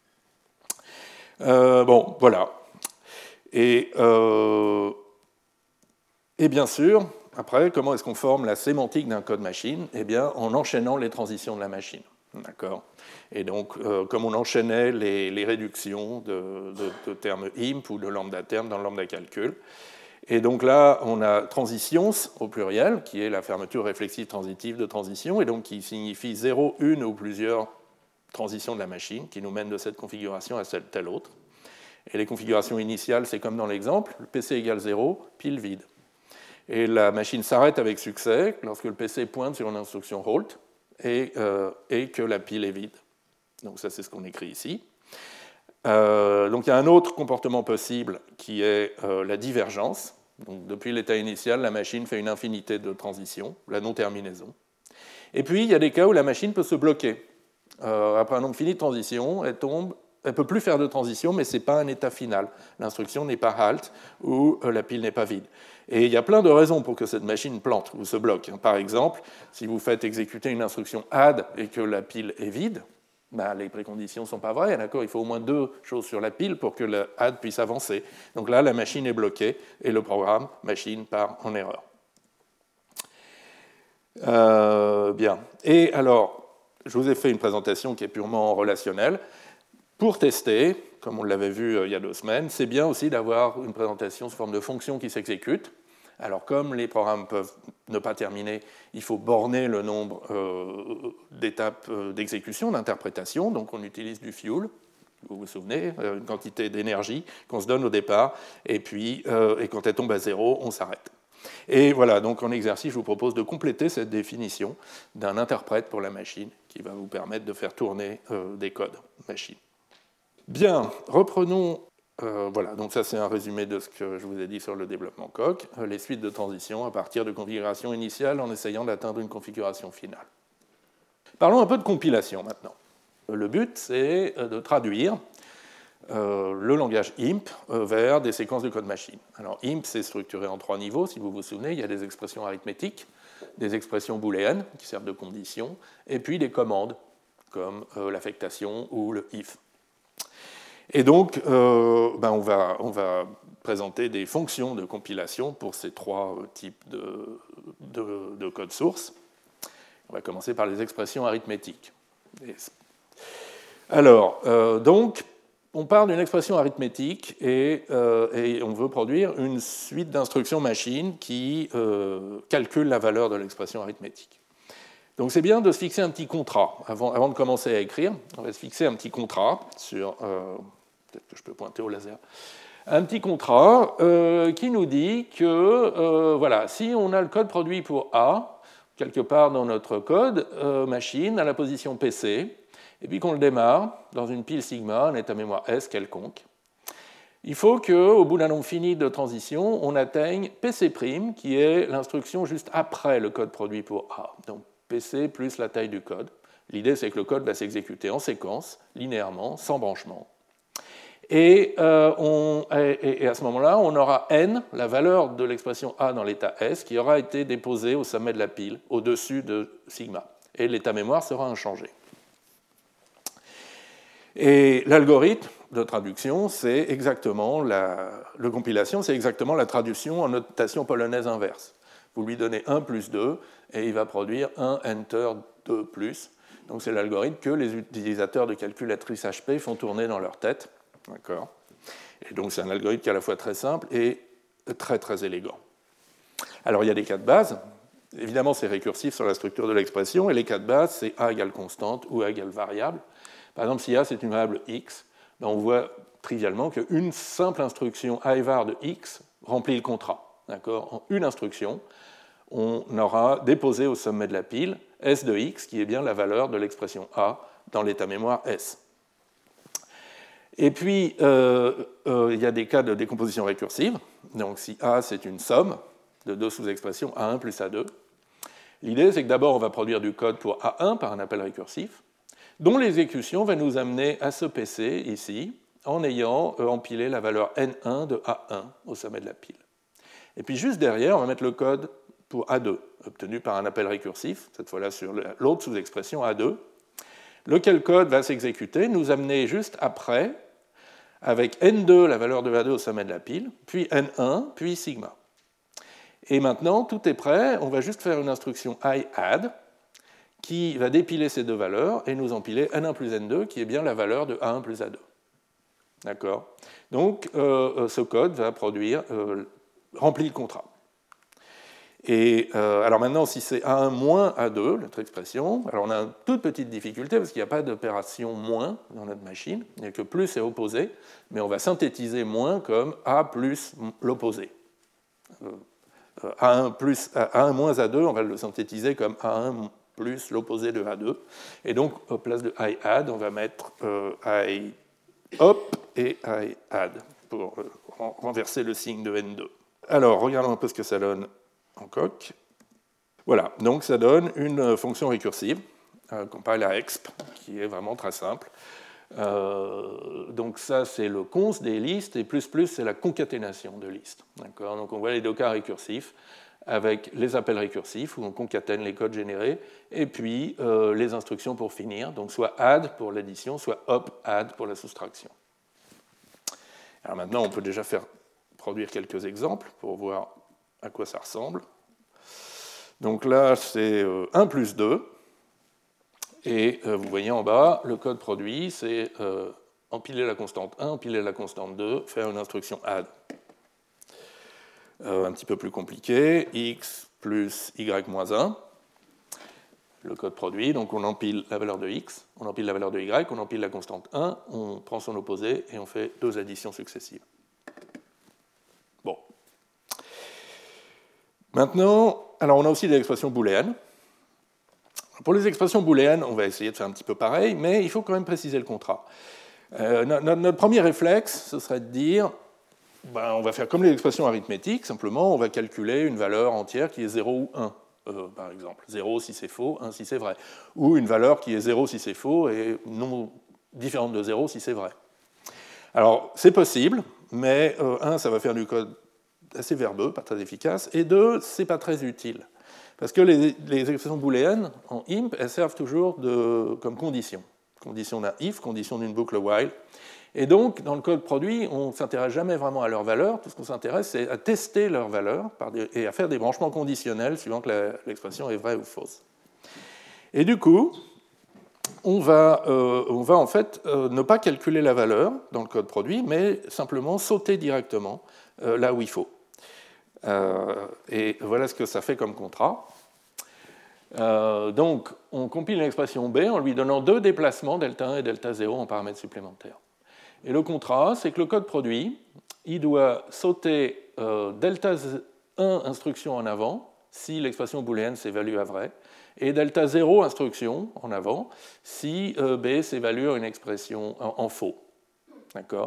Euh, bon, voilà. Et, euh, et bien sûr, après, comment est-ce qu'on forme la sémantique d'un code machine? Eh bien, en enchaînant les transitions de la machine. D'accord. Et donc, euh, comme on enchaînait les, les réductions de, de, de termes imp ou de lambda termes dans le lambda calcul. Et donc là, on a transitions au pluriel, qui est la fermeture réflexive transitive de transition, et donc qui signifie zéro, une ou plusieurs transitions de la machine, qui nous mènent de cette configuration à telle, telle autre. Et les configurations initiales, c'est comme dans l'exemple, le P C égale zéro, pile vide. Et la machine s'arrête avec succès lorsque le P C pointe sur une instruction halt et, euh, et que la pile est vide. Donc ça, c'est ce qu'on écrit ici. Euh, donc il y a un autre comportement possible qui est euh, la divergence. Donc, depuis l'état initial, la machine fait une infinité de transitions, la non-terminaison. Et puis, il y a des cas où la machine peut se bloquer. Euh, après un nombre fini de transitions, elle tombe, elle ne peut plus faire de transition, mais ce n'est pas un état final. L'instruction n'est pas halt ou euh, la pile n'est pas vide. Et il y a plein de raisons pour que cette machine plante ou se bloque. Par exemple, si vous faites exécuter une instruction add et que la pile est vide, ben, les préconditions ne sont pas vraies, d'accord ? Il faut au moins deux choses sur la pile pour que le add puisse avancer. Donc là, la machine est bloquée et le programme machine part en erreur. Euh, bien. Et alors, je vous ai fait une présentation qui est purement relationnelle. Pour tester, comme on l'avait vu euh, il y a deux semaines, c'est bien aussi d'avoir une présentation sous forme de fonction qui s'exécute. Alors, comme les programmes peuvent ne pas terminer, il faut borner le nombre euh, d'étapes euh, d'exécution, d'interprétation. Donc, on utilise du fuel, vous vous souvenez, euh, une quantité d'énergie qu'on se donne au départ, et puis, euh, et quand elle tombe à zéro, on s'arrête. Et voilà, donc en exercice, je vous propose de compléter cette définition d'un interprète pour la machine qui va vous permettre de faire tourner euh, des codes machine. Bien, reprenons. Euh, voilà, donc ça c'est un résumé de ce que je vous ai dit sur le développement Coq, euh, les suites de transition à partir de configurations initiales en essayant d'atteindre une configuration finale. Parlons un peu de compilation maintenant. Le but c'est de traduire euh, le langage imp euh, vers des séquences de code machine. Alors imp c'est structuré en trois niveaux, si vous vous souvenez, il y a des expressions arithmétiques, des expressions booléennes qui servent de conditions, et puis des commandes comme euh, l'affectation ou le if. Et donc, euh, ben on, va, on va présenter des fonctions de compilation pour ces trois types de, de, de code source. On va commencer par les expressions arithmétiques. Alors, euh, donc, on part d'une expression arithmétique et, euh, et on veut produire une suite d'instructions machine qui euh, calcule la valeur de l'expression arithmétique. Donc c'est bien de se fixer un petit contrat. Avant, avant de commencer à écrire, on va se fixer un petit contrat sur... Euh, peut-être que je peux pointer au laser, un petit contrat euh, qui nous dit que, euh, voilà, si on a le code produit pour A, quelque part dans notre code euh, machine, à la position P C, et puis qu'on le démarre dans une pile sigma, un état mémoire S quelconque, il faut qu'au bout d'un nombre fini de transitions, on atteigne P C', qui est l'instruction juste après le code produit pour A. Donc P C plus la taille du code. L'idée, c'est que le code va s'exécuter en séquence, linéairement, sans branchement. Et, euh, on, et, et à ce moment-là, on aura n, la valeur de l'expression A dans l'état S, qui aura été déposée au sommet de la pile, au-dessus de sigma. Et l'état mémoire sera inchangé. Et l'algorithme de traduction, c'est exactement la, le compilation, c'est exactement la traduction en notation polonaise inverse. Vous lui donnez un plus deux, et il va produire un enter deux plus. Donc c'est l'algorithme que les utilisateurs de calculatrices H P font tourner dans leur tête. D'accord. Et donc c'est un algorithme qui est à la fois très simple et très très élégant. Alors il y a des cas de base. Évidemment c'est récursif sur la structure de l'expression, et les cas de base c'est A égale constante ou A égale variable. Par exemple, si A c'est une variable x, ben on voit trivialement qu'une simple instruction avar de x remplit le contrat. D'accord ? En une instruction, on aura déposé au sommet de la pile S de x, qui est bien la valeur de l'expression A dans l'état mémoire S. Et puis, euh, euh, il y a des cas de décomposition récursive. Donc, si A, c'est une somme de deux sous-expressions A un plus A deux, l'idée, c'est que d'abord, on va produire du code pour A un par un appel récursif, dont l'exécution va nous amener à ce P C, ici, en ayant euh, empilé la valeur N un de A un au sommet de la pile. Et puis, juste derrière, on va mettre le code pour A deux, obtenu par un appel récursif, cette fois-là sur l'autre sous-expression A deux, lequel code va s'exécuter, nous amener juste après, avec N deux, la valeur de A deux au sommet de la pile, puis N un, puis sigma. Et maintenant, tout est prêt, on va juste faire une instruction iadd, qui va dépiler ces deux valeurs et nous empiler N un plus N deux, qui est bien la valeur de A un plus A deux. D'accord ? Donc, euh, ce code va produire, euh, remplir le contrat. Et euh, alors maintenant, si c'est A un moins A deux, notre expression, alors on a une toute petite difficulté parce qu'il n'y a pas d'opération moins dans notre machine, il n'y a que plus et opposé, mais on va synthétiser moins comme A plus l'opposé. Euh, A un, plus, A un moins A deux, on va le synthétiser comme A un plus l'opposé de A deux. Et donc, à place de iadd, on va mettre euh, iop et iadd pour euh, renverser le signe de N deux. Alors, regardons un peu ce que ça donne en coq. Voilà, donc ça donne une fonction récursive, euh, compile à exp, qui est vraiment très simple. Euh, donc ça, c'est le const des listes, et plus plus, c'est la concaténation de listes. D'accord ? Donc on voit les deux cas récursifs avec les appels récursifs, où on concatène les codes générés, et puis euh, les instructions pour finir, donc soit add pour l'addition, soit op add pour la soustraction. Alors maintenant, on peut déjà faire produire quelques exemples pour voir à quoi ça ressemble. Donc là, c'est un plus deux. Et euh, vous voyez en bas, le code produit, c'est euh, empiler la constante un, empiler la constante deux, faire une instruction add. Euh, un petit peu plus compliqué, x plus y moins un. Le code produit, donc on empile la valeur de x, on empile la valeur de y, on empile la constante un, on prend son opposé et on fait deux additions successives. Bon. Maintenant, alors on a aussi des expressions booléennes. Pour les expressions booléennes, on va essayer de faire un petit peu pareil, mais il faut quand même préciser le contrat. Euh, notre, notre premier réflexe, ce serait de dire, ben, on va faire comme les expressions arithmétiques, simplement on va calculer une valeur entière qui est zéro ou un, euh, par exemple. zéro si c'est faux, un si c'est vrai. Ou une valeur qui est zéro si c'est faux et non différente de zéro si c'est vrai. Alors, c'est possible, mais euh, un, ça va faire du code assez verbeux, pas très efficace, et deux, c'est pas très utile. Parce que les, les expressions booléennes, en imp, elles servent toujours de, comme condition. Condition d'un if, condition d'une boucle while. Et donc, dans le code produit, on ne s'intéresse jamais vraiment à leur valeur. Tout ce qu'on s'intéresse, c'est à tester leur valeur par des, et à faire des branchements conditionnels suivant que l'expression est vraie ou fausse. Et du coup, on va, euh, on va en fait euh, ne pas calculer la valeur dans le code produit, mais simplement sauter directement euh, là où il faut. Euh, et voilà ce que ça fait comme contrat. Euh, donc, on compile l'expression B en lui donnant deux déplacements, delta un et delta zéro, en paramètres supplémentaires. Et le contrat, c'est que le code produit, il doit sauter euh, delta un instruction en avant, si l'expression booléenne s'évalue à vrai, et delta zéro instruction en avant, si euh, B s'évalue à une expression en, en faux. D'accord ?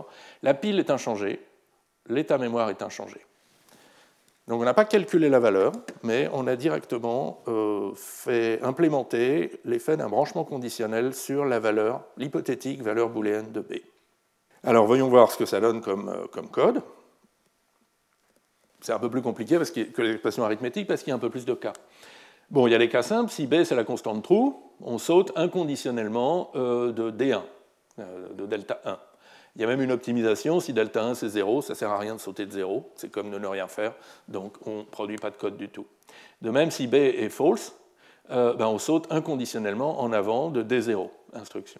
La pile est inchangée, l'état mémoire est inchangé. Donc on n'a pas calculé la valeur, mais on a directement euh, fait implémenter l'effet d'un branchement conditionnel sur la valeur, l'hypothétique valeur booléenne de B. Alors voyons voir ce que ça donne comme, euh, comme code. C'est un peu plus compliqué parce que l'expression arithmétique parce qu'il y a un peu plus de cas. Bon, il y a des cas simples. Si B c'est la constante true, on saute inconditionnellement euh, de D un, euh, de delta un. Il y a même une optimisation, si delta un c'est zéro, ça ne sert à rien de sauter de zéro, c'est comme de ne rien faire, donc on ne produit pas de code du tout. De même, si B est false, euh, ben on saute inconditionnellement en avant de D zéro, instruction.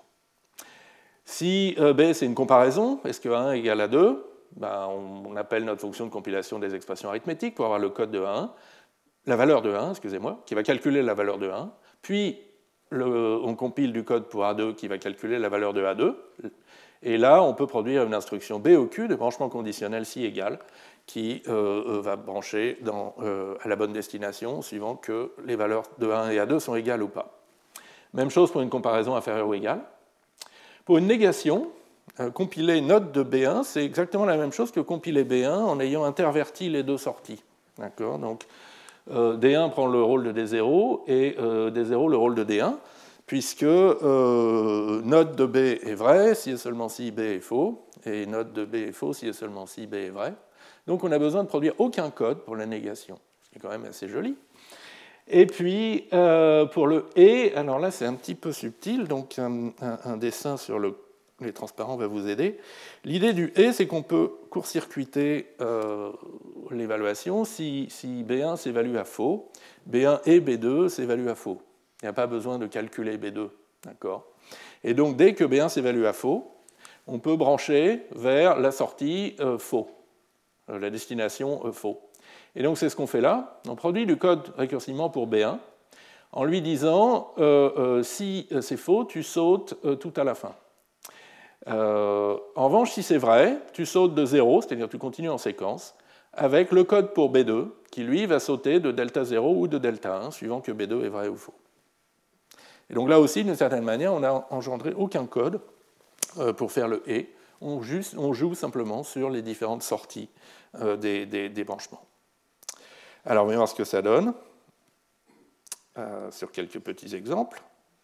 Si euh, B c'est une comparaison, est-ce que un égale à deux, ben on, on appelle notre fonction de compilation des expressions arithmétiques pour avoir le code de un, la valeur de un, excusez-moi, qui va calculer la valeur de un, puis le, on compile du code pour A deux qui va calculer la valeur de A deux. Et là, on peut produire une instruction B O Q de branchement conditionnel si égal, qui euh, va brancher dans, euh, à la bonne destination, suivant que les valeurs de A un et A deux sont égales ou pas. Même chose pour une comparaison inférieure ou égale. Pour une négation, euh, compiler note de B un, c'est exactement la même chose que compiler B un en ayant interverti les deux sorties. D'accord ? Donc, euh, D un prend le rôle de D zéro et euh, D zéro le rôle de D un, puisque euh, note de B est vraie si et seulement si B est faux, et note de B est faux si et seulement si B est vrai. Donc on n'a besoin de produire aucun code pour la négation, ce qui est quand même assez joli. Et puis euh, pour le et, alors là c'est un petit peu subtil, donc un, un, un dessin sur le, les transparents va vous aider. L'idée du et, c'est qu'on peut court-circuiter euh, l'évaluation si, si B un s'évalue à faux, B un et B deux s'évaluent à faux. Il n'y a pas besoin de calculer B deux. D'accord ? Et donc dès que B un s'évalue à faux, on peut brancher vers la sortie euh, faux, euh, la destination euh, faux. Et donc c'est ce qu'on fait là. On produit du code récursivement pour B un en lui disant euh, euh, si c'est faux, tu sautes euh, tout à la fin. Euh, en revanche, si c'est vrai, tu sautes de zéro, c'est-à-dire tu continues en séquence, avec le code pour B deux, qui lui va sauter de delta zéro ou de delta un, suivant que B deux est vrai ou faux. Et donc là aussi, d'une certaine manière, on n'a engendré aucun code euh, pour faire le et. On, juste, on joue simplement sur les différentes sorties euh, des, des, des branchements. Alors, on va voir ce que ça donne euh, sur quelques petits exemples.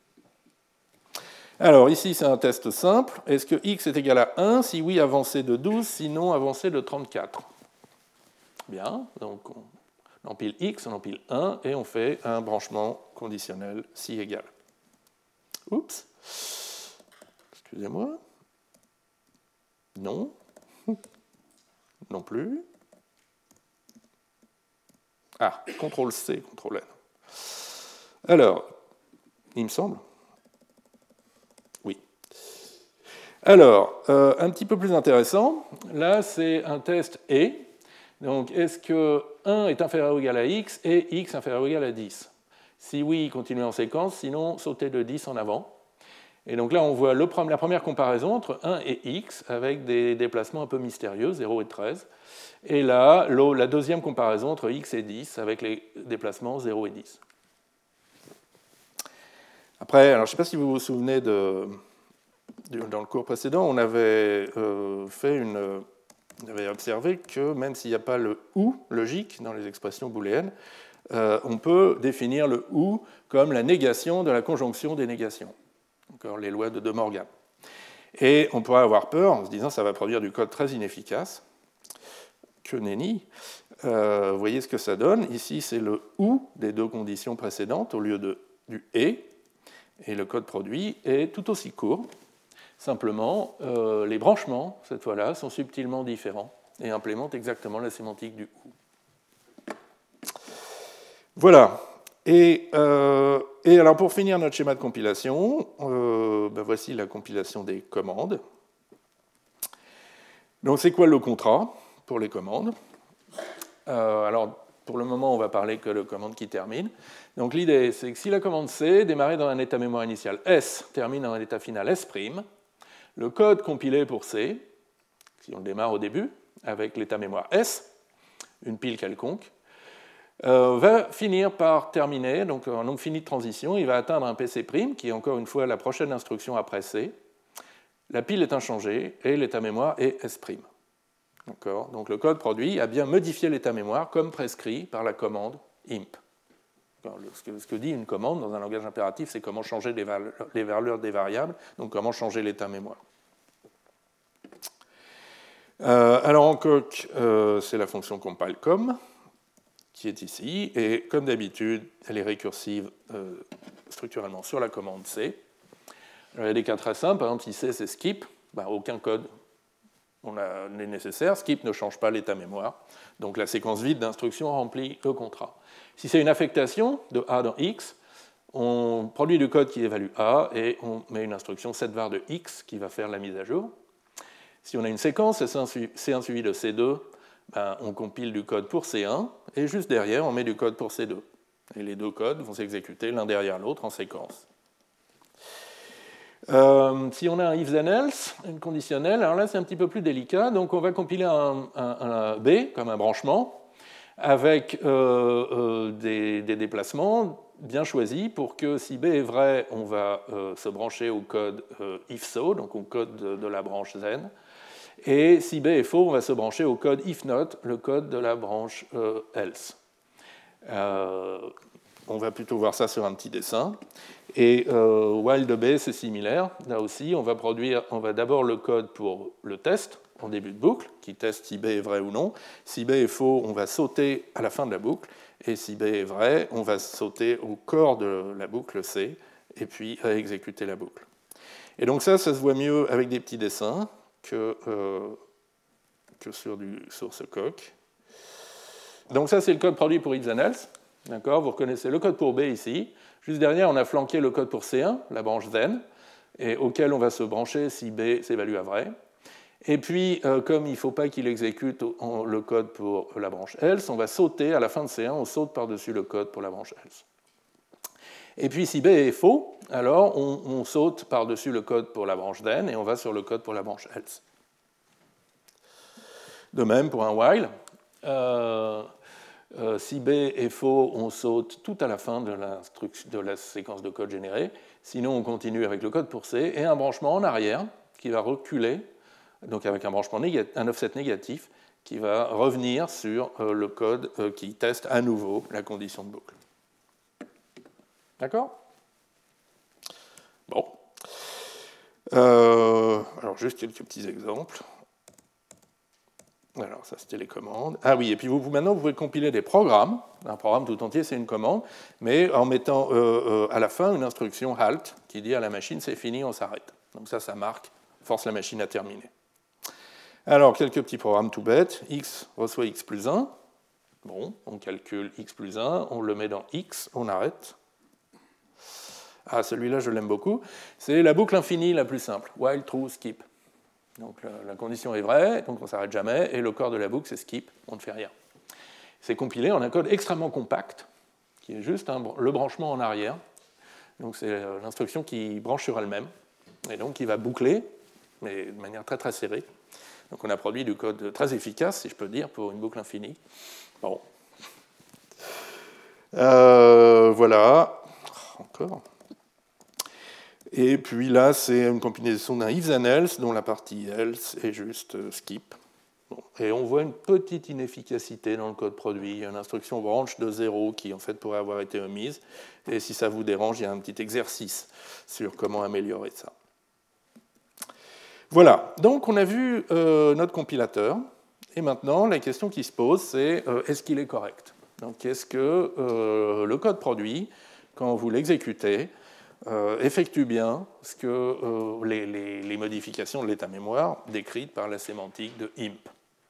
Alors, ici, c'est un test simple. Est-ce que x est égal à un? Si oui, avancée de douze, sinon avancée de trente-quatre. Bien, donc on empile x, on empile un, et on fait un branchement conditionnel si égal. Oups. Excusez-moi. Non. Non plus. Ah, contrôle C, contrôle N. Alors, il me semble. Oui. Alors, euh, un petit peu plus intéressant, là c'est un test et. Donc, est-ce que un est inférieur ou égal à x et x inférieur ou égal à dix? Si oui, continuez en séquence, sinon sautez de dix en avant. Et donc là, on voit le, la première comparaison entre un et x avec des déplacements un peu mystérieux, zéro et treize. Et là, la deuxième comparaison entre x et dix avec les déplacements zéro et dix. Après, alors je ne sais pas si vous vous souvenez, de, de, dans le cours précédent, on avait, euh, fait une, on avait observé que même s'il n'y a pas le ou logique dans les expressions booléennes, euh, on peut définir le ou comme la négation de la conjonction des négations. Encore les lois de De Morgan. Et on pourrait avoir peur en se disant que ça va produire du code très inefficace. Que nenni. Euh, vous voyez ce que ça donne. Ici, c'est le ou des deux conditions précédentes au lieu de, du et. Et le code produit est tout aussi court. Simplement, euh, les branchements, cette fois-là, sont subtilement différents et implémentent exactement la sémantique du ou. Voilà. Et, euh, et alors pour finir notre schéma de compilation, euh, ben voici la compilation des commandes. Donc c'est quoi le contrat pour les commandes? euh, Alors pour le moment, on va parler que de commandes qui terminent. Donc l'idée, c'est que si la commande C démarrait dans un état mémoire initial S, termine dans un état final S', le code compilé pour C, si on le démarre au début, avec l'état mémoire S, une pile quelconque, Euh, va finir par terminer, donc un nombre fini de transition, il va atteindre un P C', qui est encore une fois la prochaine instruction après C. La pile est inchangée et l'état mémoire est S'. D'accord ? Donc le code produit a bien modifié l'état mémoire comme prescrit par la commande imp. Ce que, ce que dit une commande dans un langage impératif, c'est comment changer les valeurs, les valeurs des variables, donc comment changer l'état mémoire. Euh, alors en coq, euh, c'est la fonction compilecom qui est ici, et comme d'habitude, elle est récursive euh, structurellement sur la commande C. Alors, il y a des cas très simples, par exemple, si C c'est skip, ben, aucun code n'est nécessaire, skip ne change pas l'état mémoire, donc la séquence vide d'instructions remplit le contrat. Si c'est une affectation de A dans X, on produit du code qui évalue A et on met une instruction setVar de X qui va faire la mise à jour. Si on a une séquence C un suivi de C deux, ben, on compile du code pour C un, et juste derrière, on met du code pour C deux. Et les deux codes vont s'exécuter l'un derrière l'autre en séquence. Euh, si on a un if then else, une conditionnelle, alors là c'est un petit peu plus délicat, donc on va compiler un, un, un B comme un branchement avec euh, euh, des, des déplacements bien choisis pour que si B est vrai, on va euh, se brancher au code euh, if so, donc au code de, de la branche then, et si B est faux, on va se brancher au code if not, le code de la branche euh, else. Euh, on va plutôt voir ça sur un petit dessin. Et euh, while de B, c'est similaire. Là aussi, on va produire, on va d'abord le code pour le test en début de boucle, qui teste si B est vrai ou non. Si B est faux, on va sauter à la fin de la boucle. Et si B est vrai, on va sauter au corps de la boucle C, et puis à exécuter la boucle. Et donc ça, ça se voit mieux avec des petits dessins que, euh, que sur du source coq. Donc ça, c'est le code produit pour if then else. D'accord, vous reconnaissez le code pour B ici. Juste derrière, on a flanqué le code pour C un, la branche then, et auquel on va se brancher si B s'évalue à vrai. Et puis, euh, comme il ne faut pas qu'il exécute le code pour la branche else, on va sauter à la fin de C un, on saute par-dessus le code pour la branche else. Et puis, si B est faux, alors on, on saute par-dessus le code pour la branche then et on va sur le code pour la branche else. De même pour un while. Euh, Euh, si B est faux, on saute tout à la fin de, de la séquence de code générée. Sinon, on continue avec le code pour C et un branchement en arrière qui va reculer, donc avec un branchement négatif, un offset négatif, qui va revenir sur euh, le code euh, qui teste à nouveau la condition de boucle. D'accord ? Bon. Euh, alors, juste quelques petits exemples. Alors, ça, c'était les commandes. Ah oui, et puis vous, maintenant, vous pouvez compiler des programmes. Un programme tout entier, c'est une commande, mais en mettant euh, euh, à la fin une instruction halt qui dit à la machine, c'est fini, on s'arrête. Donc ça, ça marque, force la machine à terminer. Alors, quelques petits programmes tout bêtes. X reçoit x plus un. Bon, on calcule x plus un, on le met dans x, on arrête. Ah, celui-là, je l'aime beaucoup. C'est la boucle infinie la plus simple. While, true, skip. Donc la, la condition est vraie, donc on ne s'arrête jamais, et le corps de la boucle, c'est skip, on ne fait rien. C'est compilé en un code extrêmement compact, qui est juste un, le branchement en arrière. Donc c'est l'instruction qui branche sur elle-même, et donc qui va boucler, mais de manière très très serrée. Donc on a produit du code très efficace, si je peux dire, pour une boucle infinie. Bon. Euh, voilà. Encore. Et puis là, c'est une combinaison d'un if then else, dont la partie else est juste skip. Bon. Et on voit une petite inefficacité dans le code produit. Il y a une instruction branch de zéro qui, en fait, pourrait avoir été omise. Et si ça vous dérange, il y a un petit exercice sur comment améliorer ça. Voilà. Donc, on a vu euh, notre compilateur. Et maintenant, la question qui se pose, c'est euh, est-ce qu'il est correct ? Donc, est-ce que euh, le code produit, quand vous l'exécutez, Euh, effectue bien ce que, euh, les, les, les modifications de l'état mémoire décrites par la sémantique de imp.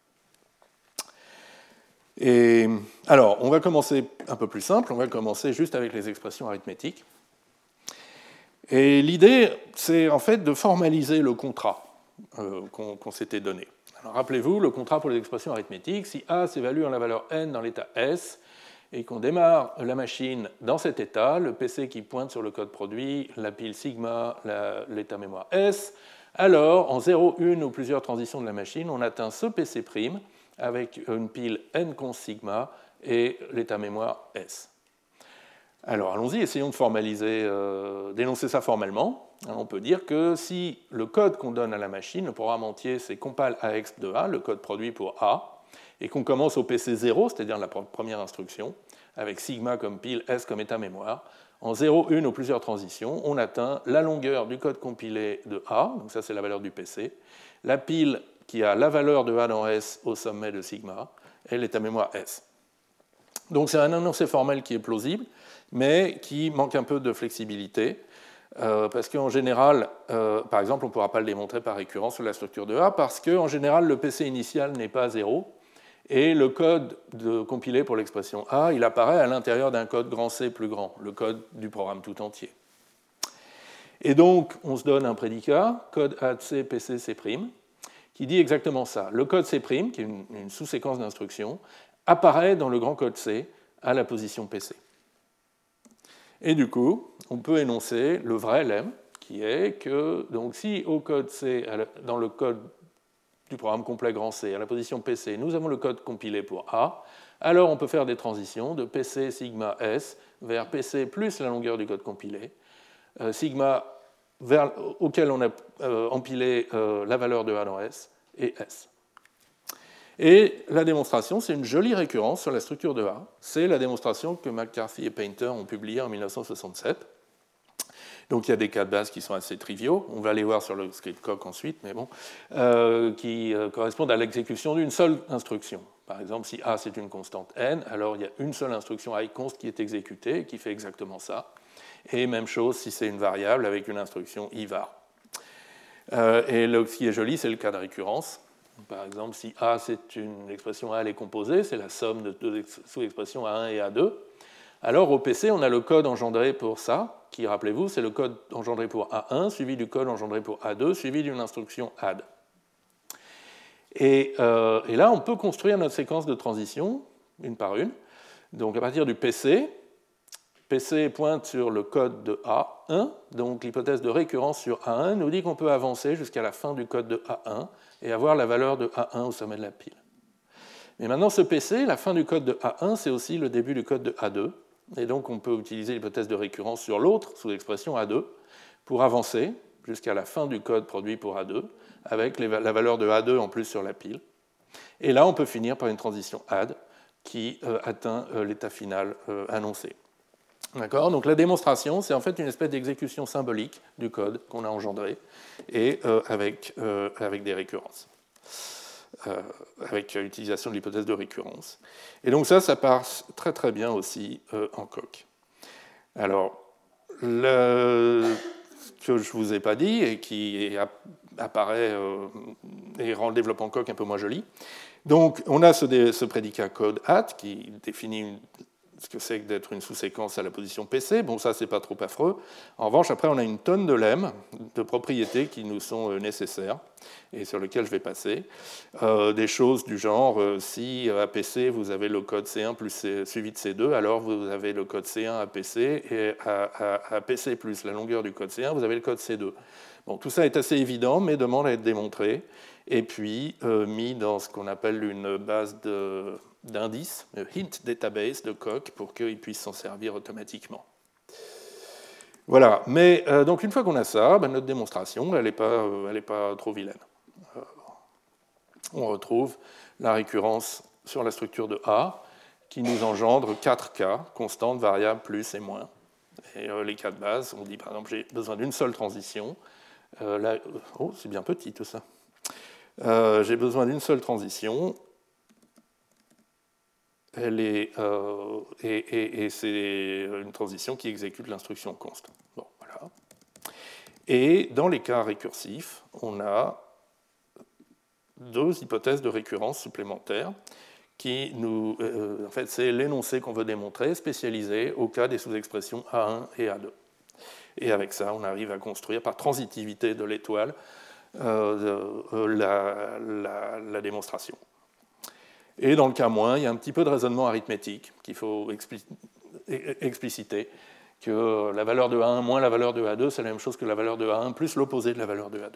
Et, alors, on va commencer un peu plus simple, on va commencer juste avec les expressions arithmétiques. Et l'idée, c'est en fait de formaliser le contrat euh, qu'on, qu'on s'était donné. Alors, rappelez-vous, le contrat pour les expressions arithmétiques, si A s'évalue en la valeur n dans l'état S, et qu'on démarre la machine dans cet état, le P C qui pointe sur le code produit, la pile sigma, la, l'état mémoire S, alors en zéro, une ou plusieurs transitions de la machine, on atteint ce P C' avec une pile n cons sigma et l'état mémoire S. Alors allons-y, essayons de formaliser, euh, d'énoncer ça formellement. Alors, on peut dire que si le code qu'on donne à la machine, le programme entier, c'est compile A X de A, le code produit pour A, et qu'on commence au P C zéro, c'est-à-dire la première instruction, avec sigma comme pile, S comme état mémoire, en zéro, une ou plusieurs transitions, on atteint la longueur du code compilé de A, donc ça c'est la valeur du P C, la pile qui a la valeur de A dans S au sommet de sigma, et l'état mémoire S. Donc c'est un énoncé formel qui est plausible, mais qui manque un peu de flexibilité, euh, parce qu'en général, euh, par exemple, on ne pourra pas le démontrer par récurrence sur la structure de A, parce qu'en général, le P C initial n'est pas zéro, et le code de, compilé pour l'expression A, il apparaît à l'intérieur d'un code grand C plus grand, le code du programme tout entier. Et donc, on se donne un prédicat, code A de C, P C, C', qui dit exactement ça. Le code C', qui est une, une sous-séquence d'instructions, apparaît dans le grand code C à la position P C. Et du coup, on peut énoncer le vrai lemme, qui est que donc, si au code C, dans le code du programme complet grand C, à la position P C, nous avons le code compilé pour A, alors on peut faire des transitions de P C sigma S vers P C plus la longueur du code compilé, euh, sigma vers, auquel on a euh, empilé euh, la valeur de A dans S et S. Et la démonstration, c'est une jolie récurrence sur la structure de A. C'est la démonstration que McCarthy et Painter ont publiée en mille neuf cent soixante-sept. Donc il y a des cas de base qui sont assez triviaux, on va les voir sur le script coq ensuite, mais bon, euh, qui euh, correspondent à l'exécution d'une seule instruction. Par exemple, si A c'est une constante n, alors il y a une seule instruction iConst qui est exécutée et qui fait exactement ça. Et même chose si c'est une variable avec une instruction iVar. Euh, et là, ce qui est joli, c'est le cas de récurrence. Par exemple, si A c'est une expression A, elle est composée, c'est la somme de deux sous-expressions A un et A deux. Alors au P C, on a le code engendré pour ça, qui, rappelez-vous, c'est le code engendré pour A un, suivi du code engendré pour A deux, suivi d'une instruction add. Et, euh, et là, on peut construire notre séquence de transition, une par une. Donc à partir du P C, P C pointe sur le code de A un, donc l'hypothèse de récurrence sur A un nous dit qu'on peut avancer jusqu'à la fin du code de A un et avoir la valeur de A un au sommet de la pile. Mais maintenant, ce P C, la fin du code de A un, c'est aussi le début du code de A deux, et donc on peut utiliser l'hypothèse de récurrence sur l'autre, sous l'expression A deux, pour avancer jusqu'à la fin du code produit pour A deux, avec la valeur de A deux en plus sur la pile. Et là, on peut finir par une transition add qui euh, atteint euh, l'état final euh, annoncé. D'accord ? Donc la démonstration, c'est en fait une espèce d'exécution symbolique du code qu'on a engendré, et euh, avec, euh, avec des récurrences. Euh, avec l'utilisation de l'hypothèse de récurrence. Et donc ça, ça passe très très bien aussi euh, en coq. Alors, le, ce que je ne vous ai pas dit et qui est, apparaît euh, et rend le développement coq un peu moins joli. Donc, on a ce, ce prédicat code at qui définit une, ce que c'est que d'être une sous-séquence à la position P C. Bon, ça, c'est pas trop affreux. En revanche, après, on a une tonne de lemmes, de propriétés qui nous sont nécessaires et sur lesquelles je vais passer. Euh, des choses du genre, euh, si à P C, vous avez le code C un plus C, suivi de C deux, alors vous avez le code C un à P C, et à, à, à P C plus la longueur du code C un, vous avez le code C deux. Bon, tout ça est assez évident, mais demande à être démontré, et puis euh, mis dans ce qu'on appelle une base de... d'indices, hint database de coq, pour qu'ils puissent s'en servir automatiquement. Voilà, mais euh, donc une fois qu'on a ça, ben, notre démonstration, elle n'est pas, euh, elle n'est pas trop vilaine. Euh, on retrouve la récurrence sur la structure de A, qui nous engendre quatre cas, constantes, variables, plus et moins. Et euh, les cas de base, on dit par exemple, j'ai besoin d'une seule transition. Euh, là, oh, c'est bien petit tout ça. Euh, j'ai besoin d'une seule transition. Elle est, euh, et, et, et c'est une transition qui exécute l'instruction const. Bon, voilà. Et dans les cas récursifs, on a deux hypothèses de récurrence supplémentaires qui nous, euh, en fait, c'est l'énoncé qu'on veut démontrer, spécialisé au cas des sous-expressions A un et A deux. Et avec ça, on arrive à construire par transitivité de l'étoile euh, la, la, la démonstration. Et dans le cas moins, il y a un petit peu de raisonnement arithmétique qu'il faut expliciter, que la valeur de A un moins la valeur de A deux, c'est la même chose que la valeur de A un plus l'opposé de la valeur de A deux.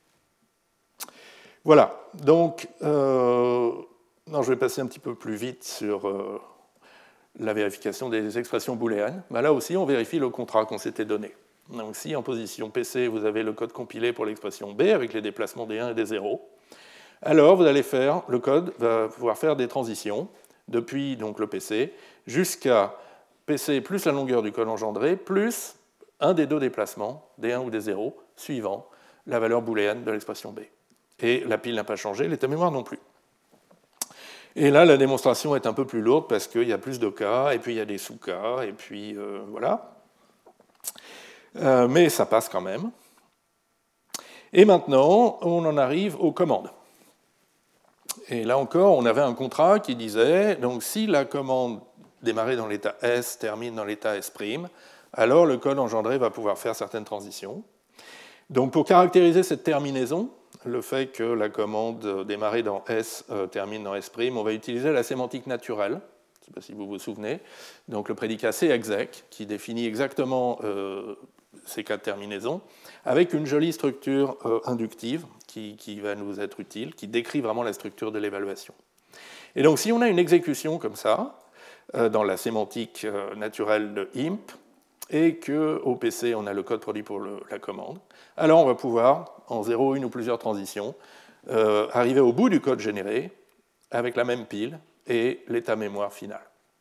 Voilà, donc euh, non, je vais passer un petit peu plus vite sur euh, la vérification des expressions booléennes. Ben là aussi, on vérifie le contrat qu'on s'était donné. Donc si en position P C, vous avez le code compilé pour l'expression B avec les déplacements des un et des zéro, alors vous allez faire, le code va pouvoir faire des transitions depuis donc, le P C jusqu'à P C plus la longueur du code engendré plus un des deux déplacements, des un ou des zéro, suivant la valeur booléenne de l'expression B. Et la pile n'a pas changé, l'état mémoire non plus. Et là, la démonstration est un peu plus lourde parce qu'il y a plus de cas, et puis il y a des sous-cas, et puis euh, voilà. Euh, mais ça passe quand même. Et maintenant, on en arrive aux commandes. Et là encore, on avait un contrat qui disait, donc si la commande démarrée dans l'état S termine dans l'état S', alors le code engendré va pouvoir faire certaines transitions. Donc pour caractériser cette terminaison, le fait que la commande démarrée dans S euh, termine dans S', on va utiliser la sémantique naturelle, je ne sais pas si vous vous souvenez, donc le prédicat cexec, qui définit exactement euh, ces cas de terminaison, avec une jolie structure euh, inductive qui, qui va nous être utile, qui décrit vraiment la structure de l'évaluation. Et donc, si on a une exécution comme ça, euh, dans la sémantique euh, naturelle de I M P, et qu'au P C, on a le code produit pour le, la commande, alors on va pouvoir, en zéro, une ou plusieurs transitions, euh, arriver au bout du code généré, avec la même pile, et l'état mémoire final.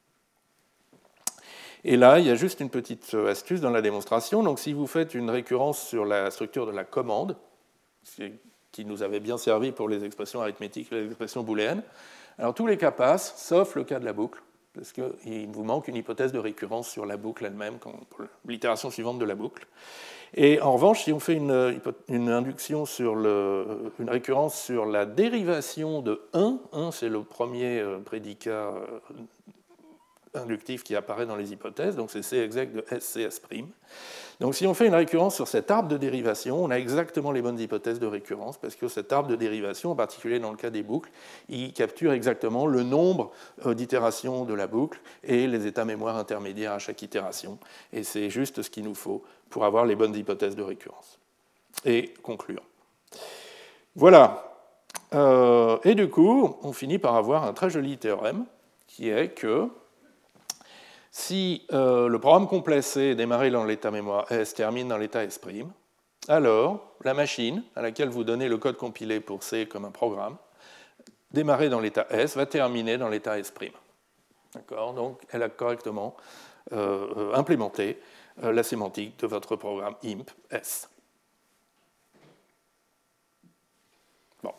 Et là, il y a juste une petite astuce dans la démonstration. Donc, si vous faites une récurrence sur la structure de la commande, qui nous avait bien servi pour les expressions arithmétiques et les expressions booléennes, alors tous les cas passent, sauf le cas de la boucle, parce qu'il vous manque une hypothèse de récurrence sur la boucle elle-même, pour l'itération suivante de la boucle. Et en revanche, si on fait une, une induction sur le, une récurrence sur la dérivation de un, un c'est le premier prédicat inductif qui apparaît dans les hypothèses, donc c'est C exec de S C S'. Donc si on fait une récurrence sur cet arbre de dérivation, on a exactement les bonnes hypothèses de récurrence, parce que cet arbre de dérivation, en particulier dans le cas des boucles, il capture exactement le nombre d'itérations de la boucle et les états mémoire intermédiaires à chaque itération. Et c'est juste ce qu'il nous faut pour avoir les bonnes hypothèses de récurrence. Et conclure. Voilà. Euh, et du coup, on finit par avoir un très joli théorème, qui est que si euh, le programme complet C démarré dans l'état mémoire S termine dans l'état S', alors la machine à laquelle vous donnez le code compilé pour C comme un programme, démarré dans l'état S, va terminer dans l'état S'. D'accord ? Donc elle a correctement euh, implémenté euh, la sémantique de votre programme I M P S. Bon.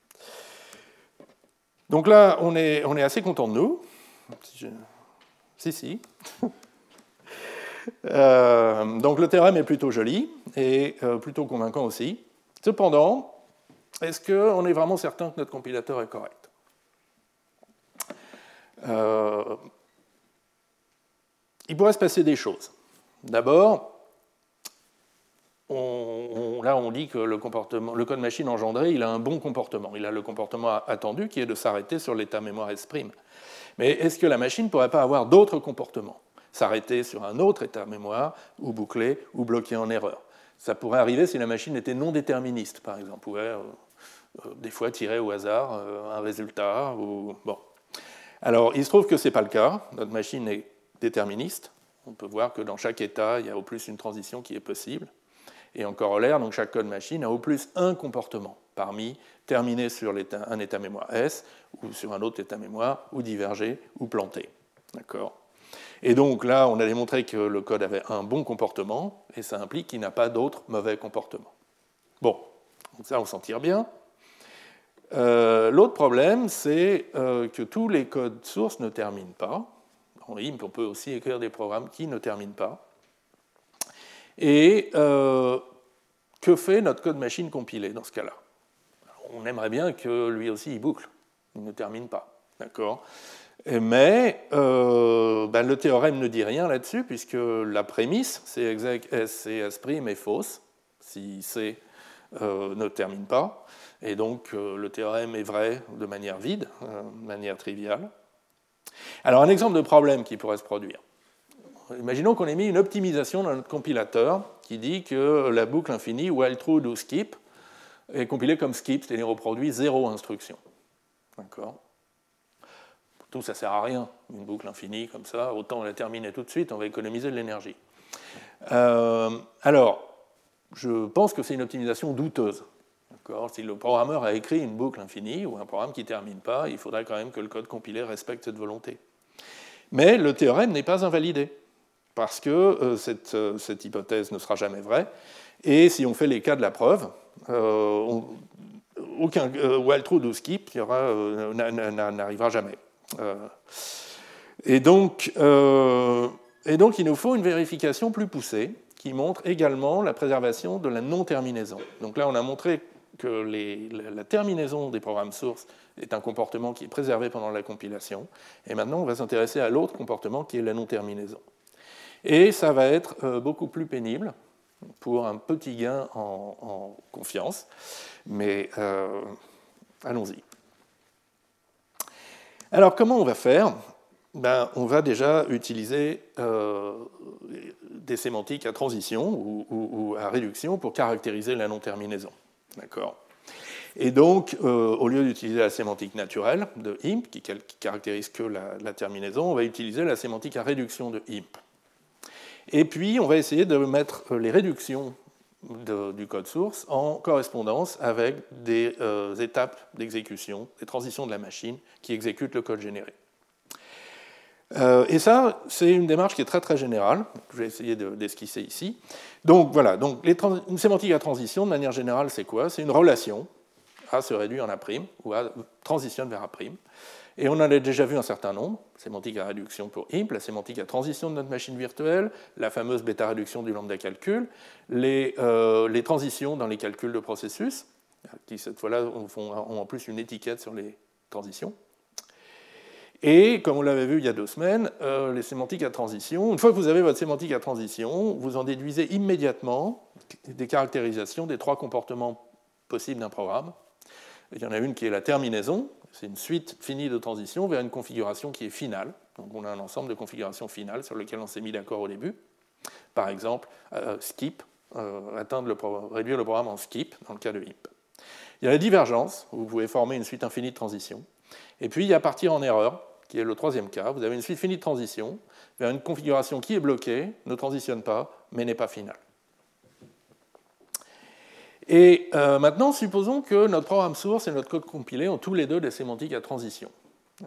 Donc là, on est, on est assez content de nous. Si je... Si, si. euh, donc le théorème est plutôt joli et euh, plutôt convaincant aussi. Cependant, est-ce qu'on est vraiment certain que notre compilateur est correct ? euh, Il pourrait se passer des choses. D'abord, on, on, là on dit que le, comportement, le code machine engendré, il a un bon comportement. Il a le comportement attendu qui est de s'arrêter sur l'état mémoire S'. Mais est-ce que la machine ne pourrait pas avoir d'autres comportements ? S'arrêter sur un autre état mémoire, ou boucler, ou bloquer en erreur. Ça pourrait arriver si la machine était non déterministe, par exemple. Pouvait euh, euh, des fois tirer au hasard euh, un résultat. Ou... Bon. Alors, il se trouve que ce n'est pas le cas. Notre machine est déterministe. On peut voir que dans chaque état, il y a au plus une transition qui est possible. Et en corollaire, donc chaque code machine a au plus un comportement parmi terminé sur l'état, un état mémoire S, ou sur un autre état mémoire, ou divergé, ou planté. D'accord ? Et donc là, on a démontré que le code avait un bon comportement, et ça implique qu'il n'a pas d'autres mauvais comportements. Bon, donc ça, on s'en tire bien. Euh, l'autre problème, c'est euh, que tous les codes sources ne terminent pas. En I M P, on peut aussi écrire des programmes qui ne terminent pas. Et euh, que fait notre code machine compilé dans ce cas-là ? On aimerait bien que lui aussi il boucle, il ne termine pas, d'accord ? Mais euh, ben, le théorème ne dit rien là-dessus, puisque la prémisse, C exec S, C S', est fausse, si C euh, ne termine pas, et donc euh, le théorème est vrai de manière vide, euh, de manière triviale. Alors un exemple de problème qui pourrait se produire. Imaginons qu'on ait mis une optimisation dans notre compilateur qui dit que la boucle infinie, while true do skip, est compilée comme skip, c'est-à-dire reproduit zéro instruction. D'accord ? Tout ça ne sert à rien, une boucle infinie comme ça, autant la terminer tout de suite, on va économiser de l'énergie. Euh, alors, je pense que c'est une optimisation douteuse. D'accord ? Si le programmeur a écrit une boucle infinie ou un programme qui ne termine pas, il faudrait quand même que le code compilé respecte cette volonté. Mais le théorème n'est pas invalidé, parce que euh, cette, euh, cette hypothèse ne sera jamais vraie, et si on fait les cas de la preuve, euh, on, aucun euh, while true do skip euh, n'arrivera jamais. Euh, et, donc, euh, et donc, il nous faut une vérification plus poussée qui montre également la préservation de la non-terminaison. Donc là, on a montré que les, la, la terminaison des programmes sources est un comportement qui est préservé pendant la compilation. Et maintenant, on va s'intéresser à l'autre comportement qui est la non-terminaison. Et ça va être euh, beaucoup plus pénible pour un petit gain en, en confiance. Mais euh, allons-y. Alors, comment on va faire ? ben, on va déjà utiliser euh, des sémantiques à transition ou, ou, ou à réduction pour caractériser la non-terminaison. D'accord. Et donc, euh, au lieu d'utiliser la sémantique naturelle de I M P, qui, qui caractérise que la, la terminaison, on va utiliser la sémantique à réduction de I M P. Et puis, on va essayer de mettre les réductions de, du code source en correspondance avec des euh, étapes d'exécution, des transitions de la machine qui exécutent le code généré. Euh, et ça, c'est une démarche qui est très très générale. Je vais essayer d'esquisser ici. Donc voilà, donc les une sémantique à transition, de manière générale, c'est quoi? C'est une relation. A se réduit en A', ou A transitionne vers A'. Et on en a déjà vu un certain nombre. Sémantique à réduction pour I M P, la sémantique à transition de notre machine virtuelle, la fameuse bêta-réduction du lambda calcul, les, euh, les transitions dans les calculs de processus, qui cette fois-là ont, ont en plus une étiquette sur les transitions. Et comme on l'avait vu il y a deux semaines, euh, les sémantiques à transition, une fois que vous avez votre sémantique à transition, vous en déduisez immédiatement des caractérisations des trois comportements possibles d'un programme. Il y en a une qui est la terminaison, c'est une suite finie de transitions vers une configuration qui est finale. Donc on a un ensemble de configurations finales sur lesquelles on s'est mis d'accord au début. Par exemple, euh, skip, euh, atteindre le réduire le programme en skip, dans le cas de I M P. Il y a la divergence, où vous pouvez former une suite infinie de transitions. Et puis il y a partir en erreur, qui est le troisième cas. Vous avez une suite finie de transitions vers une configuration qui est bloquée, ne transitionne pas, mais n'est pas finale. Et euh, maintenant, supposons que notre programme source et notre code compilé ont tous les deux des sémantiques à transition. D'accord ?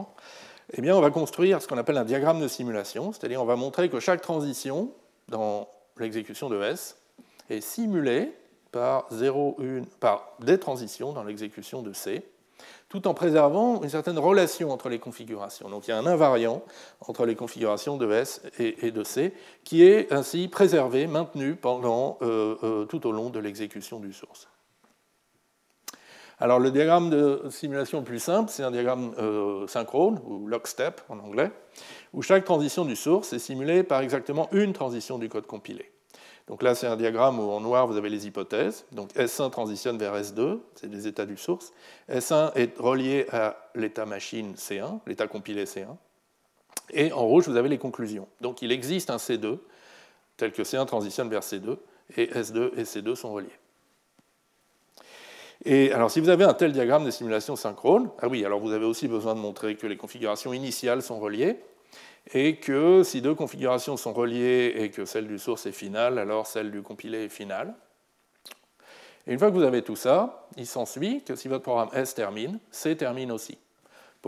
Eh bien, on va construire ce qu'on appelle un diagramme de simulation, c'est-à-dire on va montrer que chaque transition dans l'exécution de S est simulée par, zéro, un, par des transitions dans l'exécution de C, tout en préservant une certaine relation entre les configurations. Donc il y a un invariant entre les configurations de S et de C qui est ainsi préservé, maintenu pendant, euh, euh, tout au long de l'exécution du source. Alors le diagramme de simulation le plus simple, c'est un diagramme euh, synchrone, ou lockstep en anglais, où chaque transition du source est simulée par exactement une transition du code compilé. Donc là, c'est un diagramme où en noir, vous avez les hypothèses. Donc S un transitionne vers S deux, c'est les états du source. S un est relié à l'état machine C un, l'état compilé C un. Et en rouge, vous avez les conclusions. Donc il existe un C deux, tel que C un transitionne vers C deux, et S deux et C deux sont reliés. Et alors, si vous avez un tel diagramme de simulation synchrone, ah oui, alors vous avez aussi besoin de montrer que les configurations initiales sont reliées, et que si deux configurations sont reliées et que celle du source est finale, alors celle du compilé est finale. Et une fois que vous avez tout ça, il s'ensuit que si votre programme S termine, C termine aussi. Pourquoi ?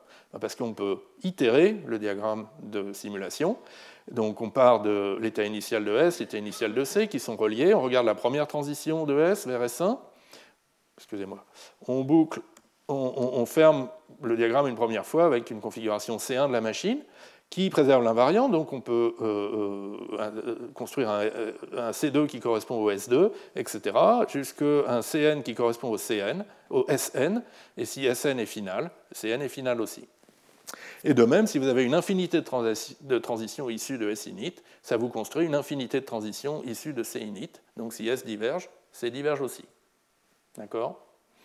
Parce qu'on peut itérer le diagramme de simulation. Donc on part de l'état initial de S, l'état initial de C, qui sont reliés. On regarde la première transition de S vers S un. Excusez-moi. On boucle, on, on, on ferme le diagramme une première fois avec une configuration C un de la machine qui préserve l'invariant, donc on peut euh, euh, construire un, un C deux qui correspond au S deux, et cetera, jusqu'à un C N qui correspond au C N, au S N, et si S N est final, C N est final aussi. Et de même, si vous avez une infinité de, transi de transitions issues de S init, ça vous construit une infinité de transitions issues de C init, donc si S diverge, C diverge aussi. D'accord ?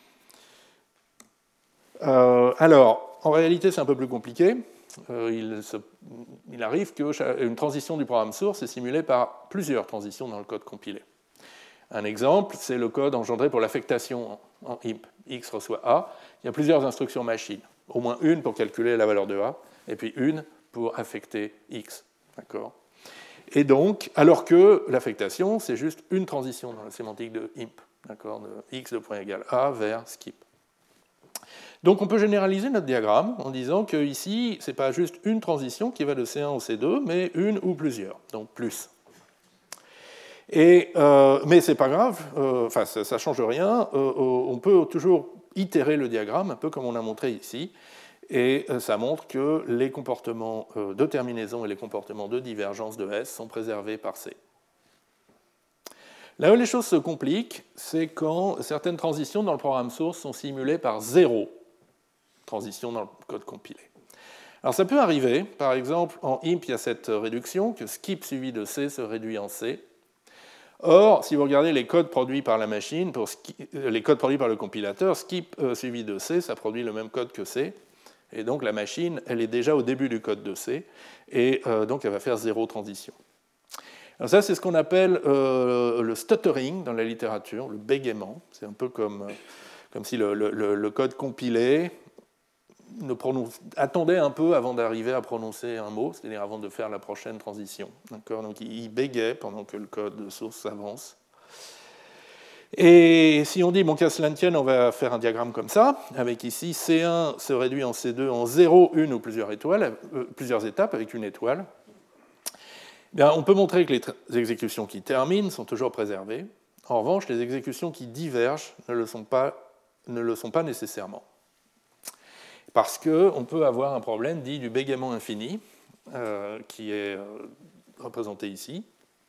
euh, Alors, en réalité, c'est un peu plus compliqué. Euh, il, se, il arrive qu'une transition du programme source est simulée par plusieurs transitions dans le code compilé. Un exemple, c'est le code engendré pour l'affectation en I M P. X reçoit A. Il y a plusieurs instructions machine. Au moins une pour calculer la valeur de A, et puis une pour affecter X. D'accord ? Et donc, alors que l'affectation, c'est juste une transition dans la sémantique de I M P. D'accord ? De X de point égal A vers skip. Donc on peut généraliser notre diagramme en disant que ici, ce n'est pas juste une transition qui va de C un au C deux, mais une ou plusieurs, donc plus. Et, euh, mais ce n'est pas grave, euh, enfin, ça ne change rien, euh, on peut toujours itérer le diagramme, un peu comme on a montré ici, et euh, ça montre que les comportements euh, de terminaison et les comportements de divergence de S sont préservés par C. Là où les choses se compliquent, c'est quand certaines transitions dans le programme source sont simulées par zéro transition dans le code compilé. Alors ça peut arriver, par exemple en I M P il y a cette réduction, que skip suivi de C se réduit en C. Or, si vous regardez les codes produits par la machine, pour skip, les codes produits par le compilateur, skip euh, suivi de C, ça produit le même code que C, Et donc la machine, elle est déjà au début du code de C, et euh, donc elle va faire zéro transition. Alors ça, c'est ce qu'on appelle euh, le stuttering dans la littérature, le bégaiement. C'est un peu comme, comme si le, le, le code compilé ne prononce, attendait un peu avant d'arriver à prononcer un mot, c'est-à-dire avant de faire la prochaine transition. Donc il bégait pendant que le code de source avance. Et si on dit, bon, qu'à cela ne tienne, on va faire un diagramme comme ça, avec ici C un se réduit en C deux en zéro, une ou plusieurs, étoiles, euh, plusieurs étapes avec une étoile. Bien, on peut montrer que les exécutions qui terminent sont toujours préservées. En revanche, les exécutions qui divergent ne le sont pas, ne le sont pas nécessairement. Parce qu'on peut avoir un problème dit du bégaiement infini, euh, qui est euh, représenté ici.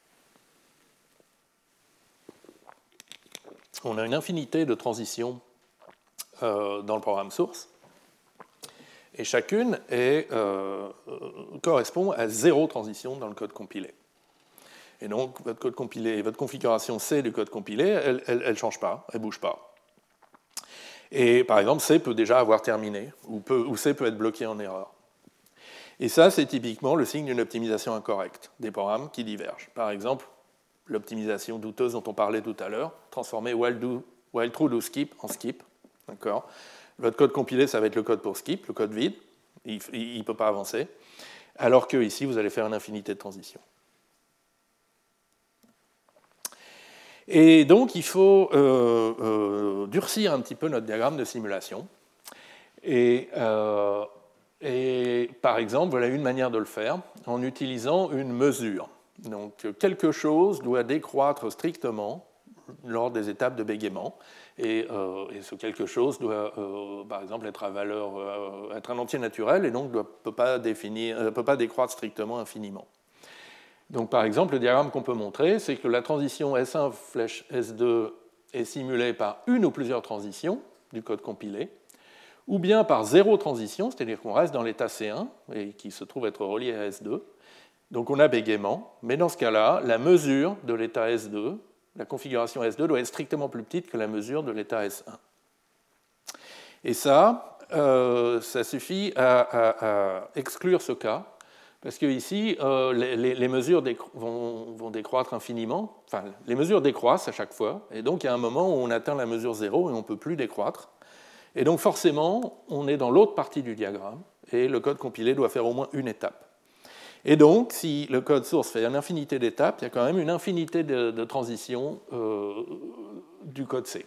On a une infinité de transitions euh, dans le programme source, et chacune est, euh, correspond à zéro transition dans le code compilé. Et donc, votre code compilé, votre configuration C du code compilé, elle ne change pas, elle ne bouge pas. Et par exemple, C peut déjà avoir terminé, ou, peut, ou C peut être bloqué en erreur. Et ça, c'est typiquement le signe d'une optimisation incorrecte des programmes qui divergent. Par exemple, l'optimisation douteuse dont on parlait tout à l'heure, transformer while, do, while true do skip en skip. D'accord ? Votre code compilé, ça va être le code pour skip, le code vide, il ne peut pas avancer, alors que ici, vous allez faire une infinité de transitions. Et donc, il faut euh, euh, durcir un petit peu notre diagramme de simulation. Et, euh, et par exemple, voilà une manière de le faire, en utilisant une mesure. Donc, quelque chose doit décroître strictement lors des étapes de bégaiement. Et, euh, et ce quelque chose doit, euh, par exemple, être à valeur, euh, être un entier naturel, et donc ne peut pas définir, euh, peut pas décroître strictement infiniment. Donc, par exemple, le diagramme qu'on peut montrer, c'est que la transition S un flèche S deux est simulée par une ou plusieurs transitions du code compilé, ou bien par zéro transition, c'est-à-dire qu'on reste dans l'état C un, et qui se trouve être relié à S deux. Donc on a bégaiement, mais dans ce cas-là, la mesure de l'état S deux, la configuration S deux doit être strictement plus petite que la mesure de l'état S un. Et ça, euh, ça suffit à, à, à exclure ce cas, parce que ici, euh, les, les mesures vont, vont décroître infiniment, enfin, les mesures décroissent à chaque fois, et donc il y a un moment où on atteint la mesure zéro et on ne peut plus décroître. Et donc forcément, on est dans l'autre partie du diagramme, et le code compilé doit faire au moins une étape. Et donc, si le code source fait une infinité d'étapes, il y a quand même une infinité de, de transitions euh, du code C.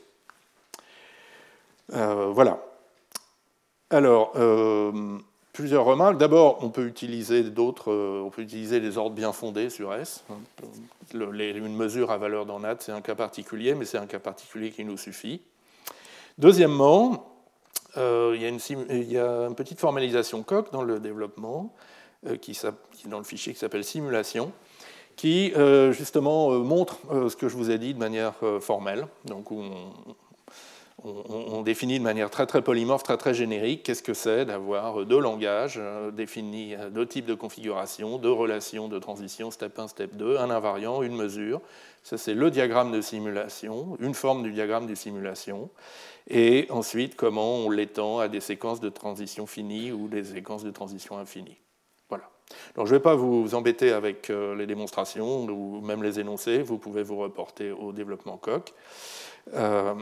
Euh, voilà. Alors, euh, plusieurs remarques. D'abord, on peut utiliser d'autres, euh, on peut utiliser des ordres bien fondés sur S. Le, les, une mesure à valeur d'en nat, c'est un cas particulier, mais c'est un cas particulier qui nous suffit. Deuxièmement, euh, il y a une, il y a une petite formalisation coq dans le développement, qui est dans le fichier qui s'appelle simulation, qui euh, justement euh, montre euh, ce que je vous ai dit de manière euh, formelle, donc où on, on, on définit de manière très très polymorphe, très très générique, qu'est-ce que c'est d'avoir deux langages euh, définis, deux types de configuration, deux relations de transition, step un, step deux, un invariant, une mesure. Ça c'est le diagramme de simulation, une forme du diagramme de simulation, et ensuite comment on l'étend à des séquences de transition finies ou des séquences de transition infinies. Voilà. Alors, je ne vais pas vous embêter avec les démonstrations ou même les énoncés, vous pouvez vous reporter au développement coq. Euh...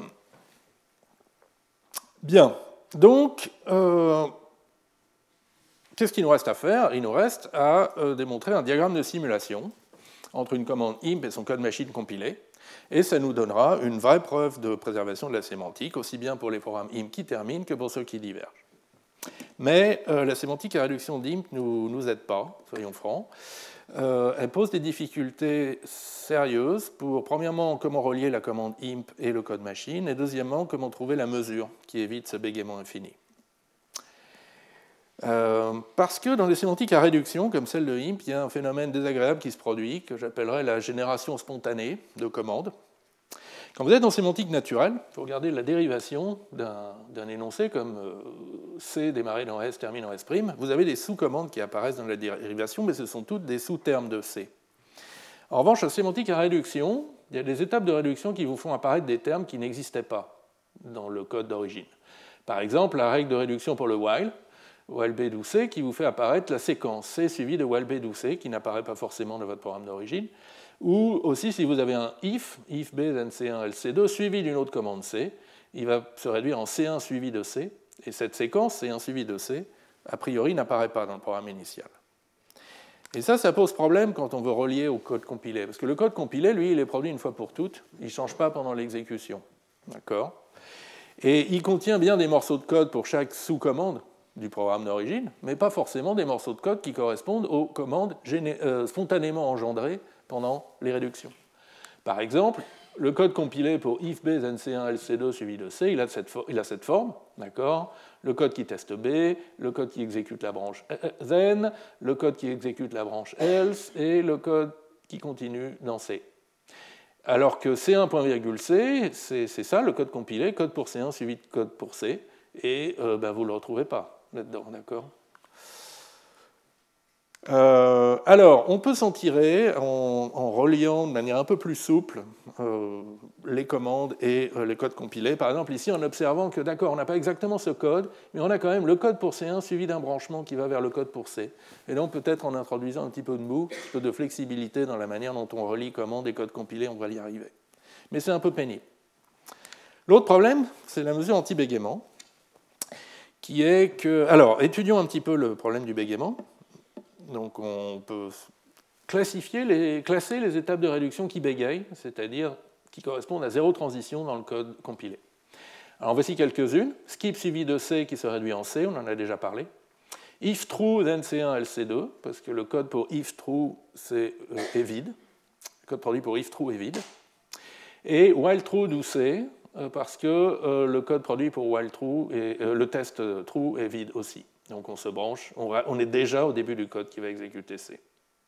Bien, donc, euh... qu'est-ce qu'il nous reste à faire ? Il nous reste à euh, démontrer un diagramme de simulation entre une commande imp et son code machine compilé, et ça nous donnera une vraie preuve de préservation de la sémantique, aussi bien pour les programmes imp qui terminent que pour ceux qui divergent. Mais euh, la sémantique à réduction d'imp ne nous, nous aide pas, soyons francs. Euh, elle pose des difficultés sérieuses pour, premièrement, comment relier la commande imp et le code machine, et deuxièmement, comment trouver la mesure qui évite ce bégaiement infini. Euh, parce que dans les sémantiques à réduction, comme celle de imp, il y a un phénomène désagréable qui se produit, que j'appellerais la génération spontanée de commandes. Quand vous êtes en sémantique naturelle, vous regardez la dérivation d'un, d'un énoncé comme euh, C démarré dans S, termine en S', vous avez des sous-commandes qui apparaissent dans la dérivation, mais ce sont toutes des sous-termes de C. En revanche, en sémantique à réduction, il y a des étapes de réduction qui vous font apparaître des termes qui n'existaient pas dans le code d'origine. Par exemple, la règle de réduction pour le while, while B d'où C, qui vous fait apparaître la séquence C suivie de while B d'où C, qui n'apparaît pas forcément dans votre programme d'origine. Ou aussi, si vous avez un if, if B, then C un, L C deux, suivi d'une autre commande C, il va se réduire en C un suivi de C, et cette séquence C un suivi de C, a priori, n'apparaît pas dans le programme initial. Et ça, ça pose problème quand on veut relier au code compilé, parce que le code compilé, lui, il est produit une fois pour toutes, il ne change pas pendant l'exécution. D'accord ? Et il contient bien des morceaux de code pour chaque sous-commande du programme d'origine, mais pas forcément des morceaux de code qui correspondent aux commandes géné- euh, spontanément engendrées pendant les réductions. Par exemple, le code compilé pour if B, then C un, L C deux suivi de C, il a cette, for- il a cette forme, d'accord ? Le code qui teste B, le code qui exécute la branche then, le code qui exécute la branche else, et le code qui continue dans C. Alors que C un point virgule C, c'est, c'est ça le code compilé, code pour C un suivi de code pour C, et euh, ben, vous ne le retrouvez pas là-dedans, d'accord ? Euh, alors, on peut s'en tirer en, en reliant de manière un peu plus souple euh, les commandes et euh, les codes compilés. Par exemple, ici, en observant que, d'accord, on n'a pas exactement ce code, mais on a quand même le code pour C un suivi d'un branchement qui va vers le code pour C. Et donc, peut-être en introduisant un petit peu de mou, un petit peu de flexibilité dans la manière dont on relie commandes et codes compilés, on va y arriver. Mais c'est un peu pénible. L'autre problème, c'est la mesure anti-bégaiement, qui est que... Alors, étudions un petit peu le problème du bégaiement. Donc on peut classifier les, classer les étapes de réduction qui bégayent, c'est-à-dire qui correspondent à zéro transition dans le code compilé. Alors voici quelques-unes. Skip suivi de C qui se réduit en C, on en a déjà parlé. If true, then C un, L C deux, parce que le code pour if true c'est, euh, est vide. Le code produit pour if true est vide. Et while true d'où C, euh, parce que euh, le code produit pour while true, et, euh, le test true est vide aussi. Donc on se branche, on est déjà au début du code qui va exécuter C.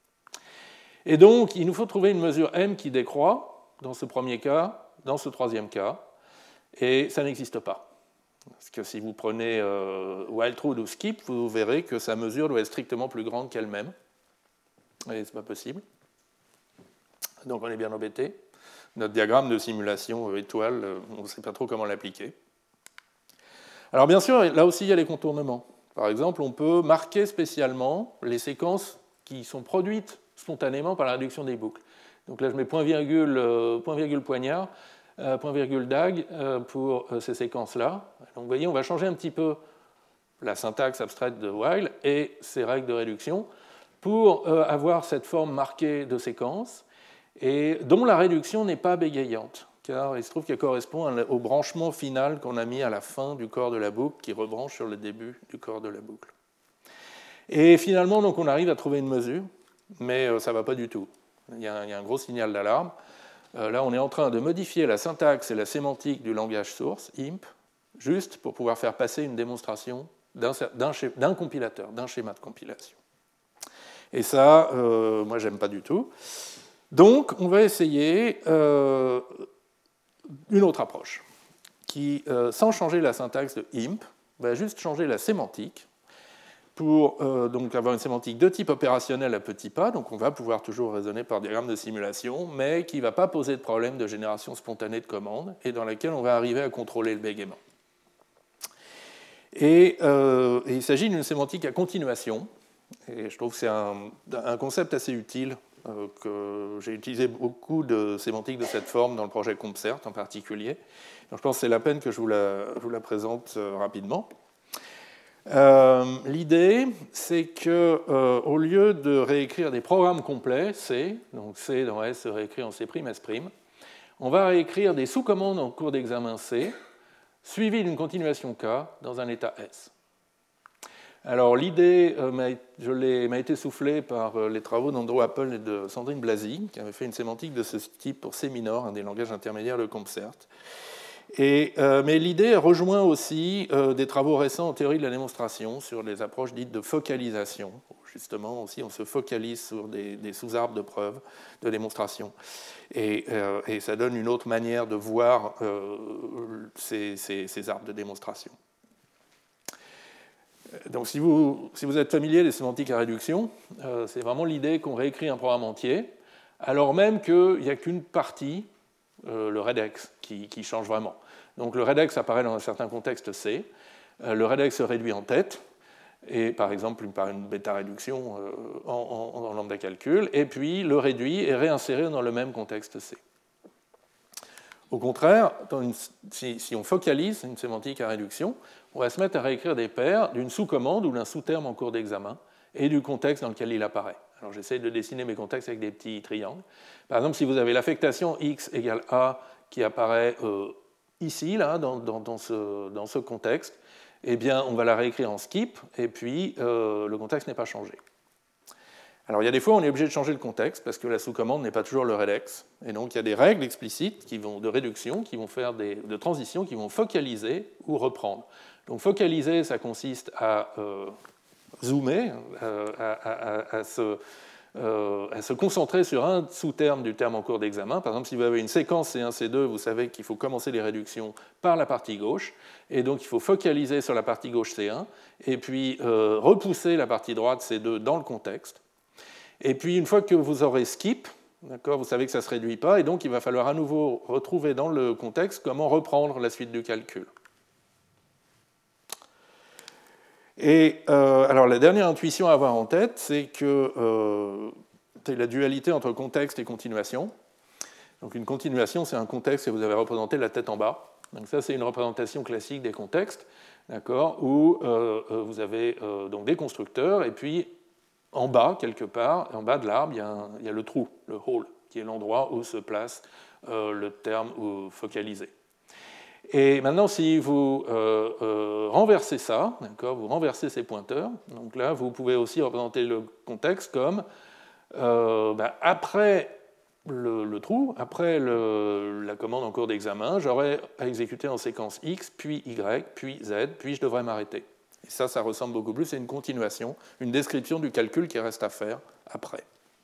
Et donc, il nous faut trouver une mesure M qui décroît, dans ce premier cas, dans ce troisième cas, et ça n'existe pas. Parce que si vous prenez euh, while true ou skip, vous verrez que sa mesure doit être strictement plus grande qu'elle-même. Et ce n'est pas possible. Donc on est bien embêté. Notre diagramme de simulation étoile, on ne sait pas trop comment l'appliquer. Alors bien sûr, là aussi, il y a les contournements. Par exemple, on peut marquer spécialement les séquences qui sont produites spontanément par la réduction des boucles. Donc là, je mets point virgule, euh, point virgule poignard, euh, point virgule dag euh, pour euh, ces séquences-là. Donc vous voyez, on va changer un petit peu la syntaxe abstraite de while et ses règles de réduction pour euh, avoir cette forme marquée de séquence et dont la réduction n'est pas bégayante, car il se trouve qu'elle correspond au branchement final qu'on a mis à la fin du corps de la boucle, qui rebranche sur le début du corps de la boucle. Et finalement, donc, on arrive à trouver une mesure, mais ça ne va pas du tout. Il y a un, il y a un gros signal d'alarme. Euh, là, on est en train de modifier la syntaxe et la sémantique du langage source, imp, juste pour pouvoir faire passer une démonstration d'un, d'un, d'un compilateur, d'un schéma de compilation. Et ça, euh, moi, j'aime pas du tout. Donc, on va essayer euh, une autre approche, qui, euh, sans changer la syntaxe de imp, va juste changer la sémantique pour euh, donc avoir une sémantique de type opérationnel à petits pas, donc on va pouvoir toujours raisonner par diagramme de simulation, mais qui ne va pas poser de problème de génération spontanée de commandes, et dans laquelle on va arriver à contrôler le bégaiement. Et, euh, et il s'agit d'une sémantique à continuation, et je trouve que c'est un, un concept assez utile, euh, que j'ai utilisé beaucoup de sémantiques de cette forme dans le projet CompCert en particulier. Donc je pense que c'est la peine que je vous la, je vous la présente euh, rapidement. Euh, l'idée, c'est que euh, au lieu de réécrire des programmes complets, C, donc C dans S se réécrit en C', S', on va réécrire des sous-commandes en cours d'examen C, suivies d'une continuation K dans un état S. Alors l'idée euh, m'a, je l'ai, m'a été soufflée par euh, les travaux d'Andrew Apple et de Sandrine Blasi, qui avaient fait une sémantique de ce type pour C minor, un des langages intermédiaires de CompCert. Et, euh, mais l'idée rejoint aussi euh, des travaux récents en théorie de la démonstration sur les approches dites de focalisation. Justement, aussi, on se focalise sur des, des sous-arbres de preuves, de démonstration. Et, euh, et ça donne une autre manière de voir euh, ces, ces, ces arbres de démonstration. Donc, si vous, si vous êtes familier des sémantiques à réduction, euh, c'est vraiment l'idée qu'on réécrit un programme entier, alors même qu'il n'y a qu'une partie, euh, le regex, qui, qui change vraiment. Donc, le regex apparaît dans un certain contexte C, euh, le regex se réduit en tête, et par exemple par une bêta-réduction euh, en, en, en lambda calcul, et puis le réduit est réinséré dans le même contexte C. Au contraire, dans une, si, si on focalise une sémantique à réduction, on va se mettre à réécrire des paires d'une sous-commande ou d'un sous-terme en cours d'examen et du contexte dans lequel il apparaît. Alors j'essaie de dessiner mes contextes avec des petits triangles. Par exemple, si vous avez l'affectation x égale a qui apparaît euh, ici, là, dans, dans, dans, ce, dans ce contexte, eh bien, on va la réécrire en skip, et puis euh, le contexte n'est pas changé. Alors il y a des fois où on est obligé de changer le contexte parce que la sous-commande n'est pas toujours le regex. Et donc il y a des règles explicites qui vont, de réduction qui vont faire des, de transition qui vont focaliser ou reprendre. Donc focaliser, ça consiste à euh, zoomer, euh, à, à, à, se, euh, à se concentrer sur un sous-terme du terme en cours d'examen. Par exemple, si vous avez une séquence C un, C deux, vous savez qu'il faut commencer les réductions par la partie gauche. Et donc il faut focaliser sur la partie gauche C un et puis euh, repousser la partie droite C deux dans le contexte. Et puis, une fois que vous aurez skip, vous savez que ça ne se réduit pas, et donc il va falloir à nouveau retrouver dans le contexte comment reprendre la suite du calcul. Et euh, alors, la dernière intuition à avoir en tête, c'est que euh, c'est la dualité entre contexte et continuation. Donc, une continuation, c'est un contexte et vous avez représenté la tête en bas. Donc, ça, c'est une représentation classique des contextes, où euh, vous avez euh, donc des constructeurs, et puis en bas, quelque part, en bas de l'arbre, il y a, un, il y a le trou, le hole, qui est l'endroit où se place euh, le terme focalisé. Et maintenant, si vous euh, euh, renversez ça, vous renversez ces pointeurs, donc là, vous pouvez aussi représenter le contexte comme euh, ben, après le, le trou, après le, la commande en cours d'examen, j'aurai à exécuter en séquence X, puis Y, puis Z, puis je devrais m'arrêter. Et ça, ça ressemble beaucoup plus à une continuation, une description du calcul qui reste à faire après.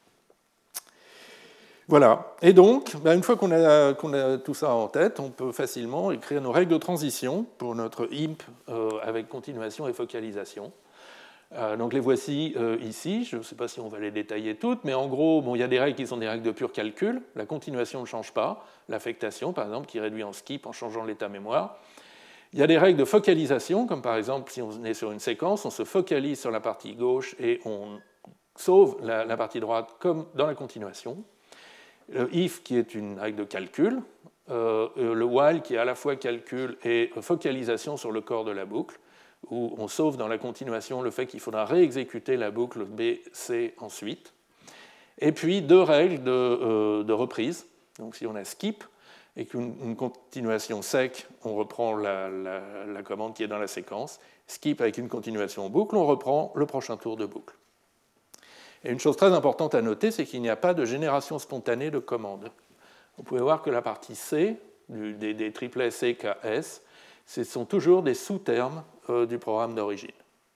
Voilà. Et donc, une fois qu'on a, qu'on a tout ça en tête, on peut facilement écrire nos règles de transition pour notre imp euh, avec continuation et focalisation. Euh, donc les voici euh, ici. Je ne sais pas si on va les détailler toutes, mais en gros, bon, il y a des règles qui sont des règles de pur calcul. La continuation ne change pas. L'affectation, par exemple, qui réduit en skip en changeant l'état mémoire. Il y a des règles de focalisation, comme par exemple, si on est sur une séquence, on se focalise sur la partie gauche et on sauve la, la partie droite comme dans la continuation. Le if, qui est une règle de calcul. Euh, le while, qui est à la fois calcul et focalisation sur le corps de la boucle, où on sauve dans la continuation le fait qu'il faudra réexécuter la boucle B C ensuite. Et puis deux règles de, euh, de reprise. Donc si on a skip, et qu'une continuation sec, on reprend la, la, la commande qui est dans la séquence. Skip avec une continuation en boucle, on reprend le prochain tour de boucle. Et une chose très importante à noter, c'est qu'il n'y a pas de génération spontanée de commandes. Vous pouvez voir que la partie C, du, des, des triplets C K S, ce sont toujours des sous-termes euh, du programme d'origine.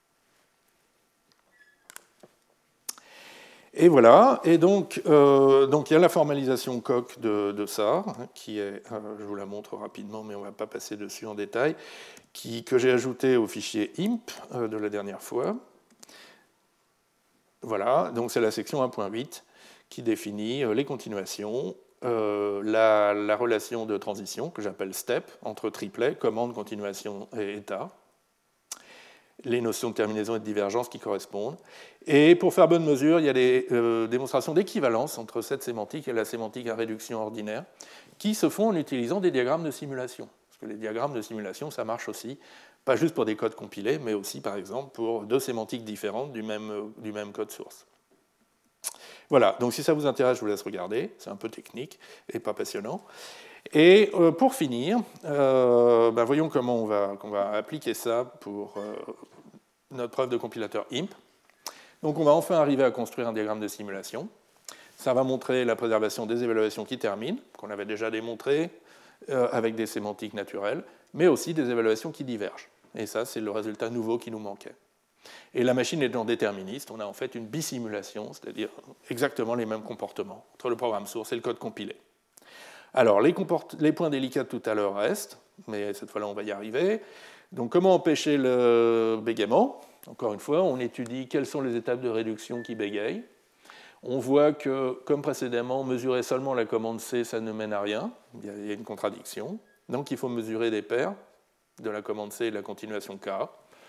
Et voilà, et donc, euh, donc il y a la formalisation coq de, de ça, hein, qui est, euh, je vous la montre rapidement, mais on ne va pas passer dessus en détail, qui, que j'ai ajouté au fichier imp euh, de la dernière fois. Voilà, donc c'est la section un point huit qui définit euh, les continuations, euh, la, la relation de transition que j'appelle step entre triplets, commande, continuation et état, les notions de terminaison et de divergence qui correspondent. Et pour faire bonne mesure, il y a des euh, démonstrations d'équivalence entre cette sémantique et la sémantique à réduction ordinaire qui se font en utilisant des diagrammes de simulation. Parce que les diagrammes de simulation, ça marche aussi, pas juste pour des codes compilés, mais aussi, par exemple, pour deux sémantiques différentes du même, du même code source. Voilà, donc si ça vous intéresse, je vous laisse regarder. C'est un peu technique et pas passionnant. Et euh, pour finir, euh, ben voyons comment on va, on va appliquer ça pour euh, notre preuve de compilateur imp. Donc on va enfin arriver à construire un diagramme de simulation. Ça va montrer la préservation des évaluations qui terminent, qu'on avait déjà démontré euh, avec des sémantiques naturelles, mais aussi des évaluations qui divergent. Et ça, c'est le résultat nouveau qui nous manquait. Et la machine étant déterministe, on a en fait une bisimulation, c'est-à-dire exactement les mêmes comportements entre le programme source et le code compilé. Alors, les, les points délicats de tout à l'heure restent, mais cette fois-là, on va y arriver. Donc, comment empêcher le bégaiement? Encore une fois, on étudie quelles sont les étapes de réduction qui bégayent. On voit que, comme précédemment, mesurer seulement la commande C, ça ne mène à rien. Il y a une contradiction. Donc, il faut mesurer des paires de la commande C et de la continuation K.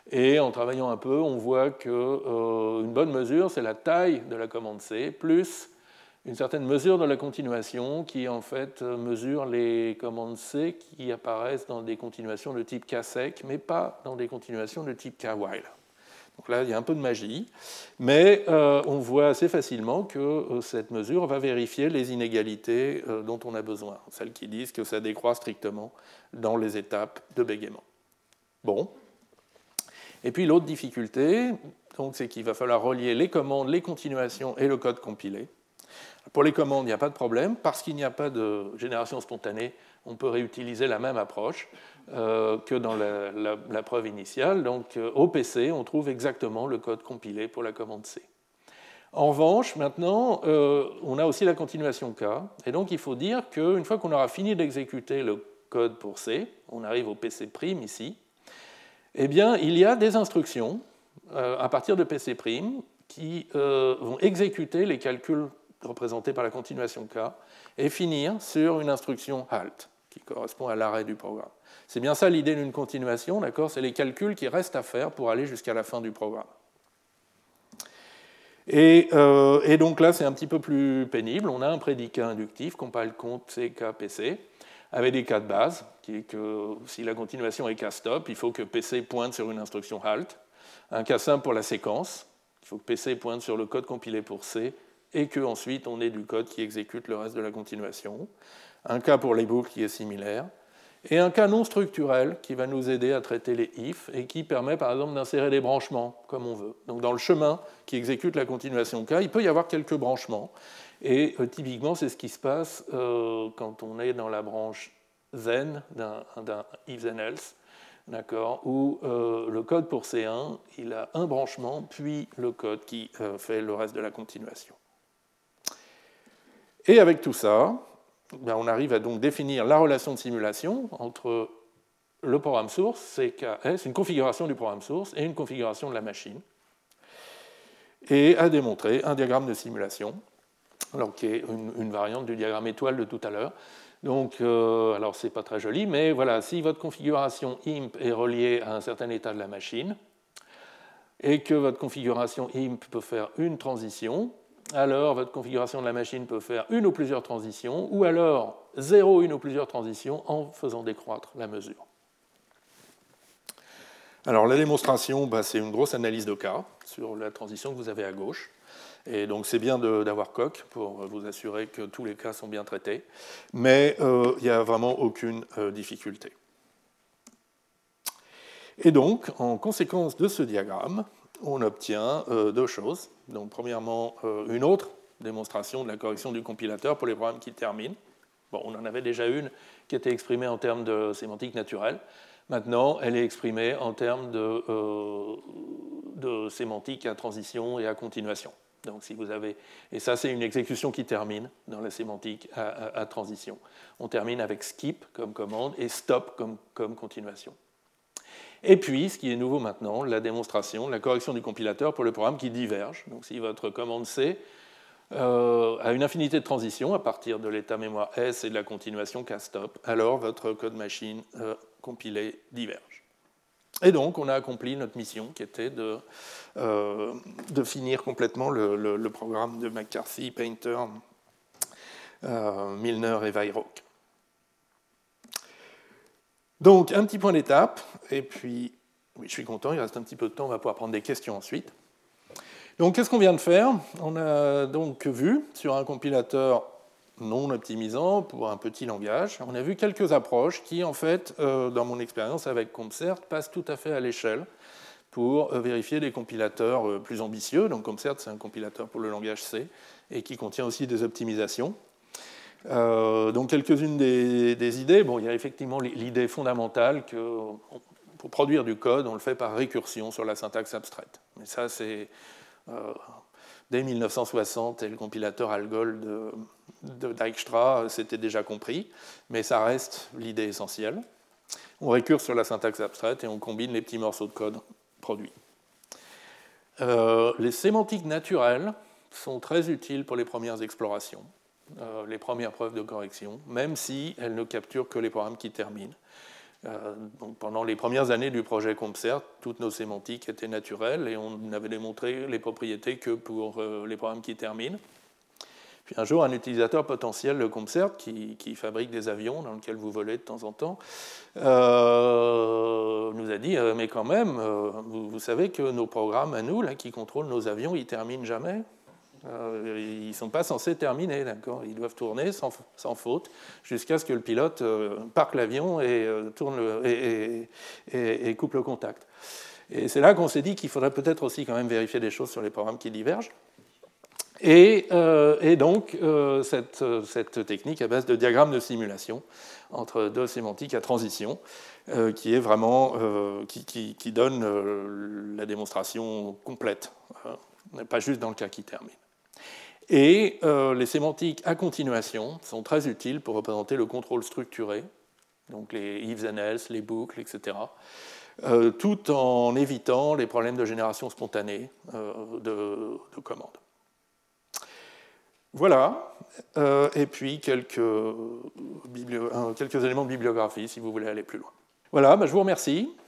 Et en travaillant un peu, on voit qu'une euh, bonne mesure, c'est la taille de la commande C, plus une certaine mesure de la continuation qui, en fait, mesure les commandes C qui apparaissent dans des continuations de type K-sec, mais pas dans des continuations de type K-while. Donc là, il y a un peu de magie, mais euh, on voit assez facilement que euh, cette mesure va vérifier les inégalités euh, dont on a besoin, celles qui disent que ça décroît strictement dans les étapes de bégaiement. Bon. Et puis l'autre difficulté, donc, c'est qu'il va falloir relier les commandes, les continuations et le code compilé. Pour les commandes, il n'y a pas de problème, parce qu'il n'y a pas de génération spontanée, on peut réutiliser la même approche euh, que dans la, la, la preuve initiale. Donc euh, au P C, on trouve exactement le code compilé pour la commande C. En revanche, maintenant, euh, on a aussi la continuation K, et donc il faut dire qu'une fois qu'on aura fini d'exécuter le code pour C, on arrive au P C' ici, eh bien, il y a des instructions euh, à partir de P C' qui euh, vont exécuter les calculs représentés par la continuation K et finir sur une instruction halt qui correspond à l'arrêt du programme. C'est bien ça l'idée d'une continuation, d'accord ? C'est les calculs qui restent à faire pour aller jusqu'à la fin du programme. Et, euh, et donc là, c'est un petit peu plus pénible. On a un prédicat inductif, compile compte C K P C, avec des cas de base, qui est que si la continuation est K-stop, il faut que P C pointe sur une instruction halt. Un cas simple pour la séquence, il faut que P C pointe sur le code compilé pour C, et qu'ensuite on ait du code qui exécute le reste de la continuation. Un cas pour les boucles qui est similaire. Et un cas non structurel qui va nous aider à traiter les if et qui permet par exemple d'insérer des branchements comme on veut. Donc dans le chemin qui exécute la continuation K, il peut y avoir quelques branchements. Et euh, typiquement, c'est ce qui se passe euh, quand on est dans la branche then d'un, d'un if then else, d'accord, où euh, le code pour C un, il a un branchement, puis le code qui euh, fait le reste de la continuation. Et avec tout ça, ben on arrive à donc définir la relation de simulation entre le programme source, C K S, une configuration du programme source, et une configuration de la machine, et à démontrer un diagramme de simulation, alors qui est une, une variante du diagramme étoile de tout à l'heure. Donc, euh, alors c'est pas très joli, mais voilà, si votre configuration imp est reliée à un certain état de la machine, et que votre configuration imp peut faire une transition, alors votre configuration de la machine peut faire une ou plusieurs transitions, ou alors zéro, une ou plusieurs transitions en faisant décroître la mesure. Alors la démonstration, bah, c'est une grosse analyse de cas sur la transition que vous avez à gauche. Et donc c'est bien de, d'avoir Coq pour vous assurer que tous les cas sont bien traités, mais euh, il n'y a vraiment aucune euh, difficulté. Et donc, en conséquence de ce diagramme, on obtient euh, deux choses. Donc, premièrement, euh, une autre démonstration de la correction du compilateur pour les programmes qui terminent. Bon, on en avait déjà une qui était exprimée en termes de sémantique naturelle. Maintenant, elle est exprimée en termes de, euh, de sémantique à transition et à continuation. Donc, si vous avez... Et ça, c'est une exécution qui termine dans la sémantique à, à, à transition. On termine avec skip comme commande et stop comme, comme continuation. Et puis, ce qui est nouveau maintenant, la démonstration, la correction du compilateur pour le programme qui diverge. Donc, si votre commande C euh, a une infinité de transitions à partir de l'état mémoire S et de la continuation K-stop, alors votre code machine euh, compilé diverge. Et donc, on a accompli notre mission qui était de, euh, de finir complètement le, le, le programme de McCarthy, Painter, euh, Milner et Weyrauch. Donc, un petit point d'étape, et puis, oui, je suis content, il reste un petit peu de temps, on va pouvoir prendre des questions ensuite. Donc, qu'est-ce qu'on vient de faire ? On a donc vu, sur un compilateur non optimisant, pour un petit langage, on a vu quelques approches qui, en fait, euh, dans mon expérience avec CompCert, passent tout à fait à l'échelle pour euh, vérifier des compilateurs euh, plus ambitieux. Donc, CompCert, c'est un compilateur pour le langage C, et qui contient aussi des optimisations. Euh, donc quelques-unes des, des idées. Bon, il y a effectivement l'idée fondamentale que pour produire du code, on le fait par récursion sur la syntaxe abstraite. Mais ça, c'est euh, dès mille neuf cent soixante et le compilateur Algol de, de Dijkstra, c'était déjà compris, mais ça reste l'idée essentielle. On récurse sur la syntaxe abstraite et on combine les petits morceaux de code produits. Euh, les sémantiques naturelles sont très utiles pour les premières explorations. Euh, les premières preuves de correction, même si elles ne capturent que les programmes qui terminent. Euh, donc pendant les premières années du projet CompCert, toutes nos sémantiques étaient naturelles et on n'avait démontré les propriétés que pour euh, les programmes qui terminent. Puis un jour, un utilisateur potentiel de CompCert qui, qui fabrique des avions dans lesquels vous volez de temps en temps euh, nous a dit euh, mais quand même, euh, vous, vous savez que nos programmes à nous, là, qui contrôlent nos avions, ils terminent jamais. Euh, ils ne sont pas censés terminer, d'accord. Ils doivent tourner sans, sans faute jusqu'à ce que le pilote euh, parque l'avion et, euh, tourne le, et, et, et, et coupe le contact. Et c'est là qu'on s'est dit qu'il faudrait peut-être aussi quand même vérifier des choses sur les programmes qui divergent. Et, euh, et donc, euh, cette, cette technique à base de diagrammes de simulation entre deux sémantiques à transition, euh, qui est vraiment, euh, qui, qui, qui donne euh, la démonstration complète, euh, pas juste dans le cas qui termine. Et euh, les sémantiques à continuation sont très utiles pour représenter le contrôle structuré, donc les ifs and else, les boucles, et cetera, euh, tout en évitant les problèmes de génération spontanée euh, de, de commandes. Voilà, euh, et puis quelques, biblio... quelques éléments de bibliographie si vous voulez aller plus loin. Voilà, bah, je vous remercie.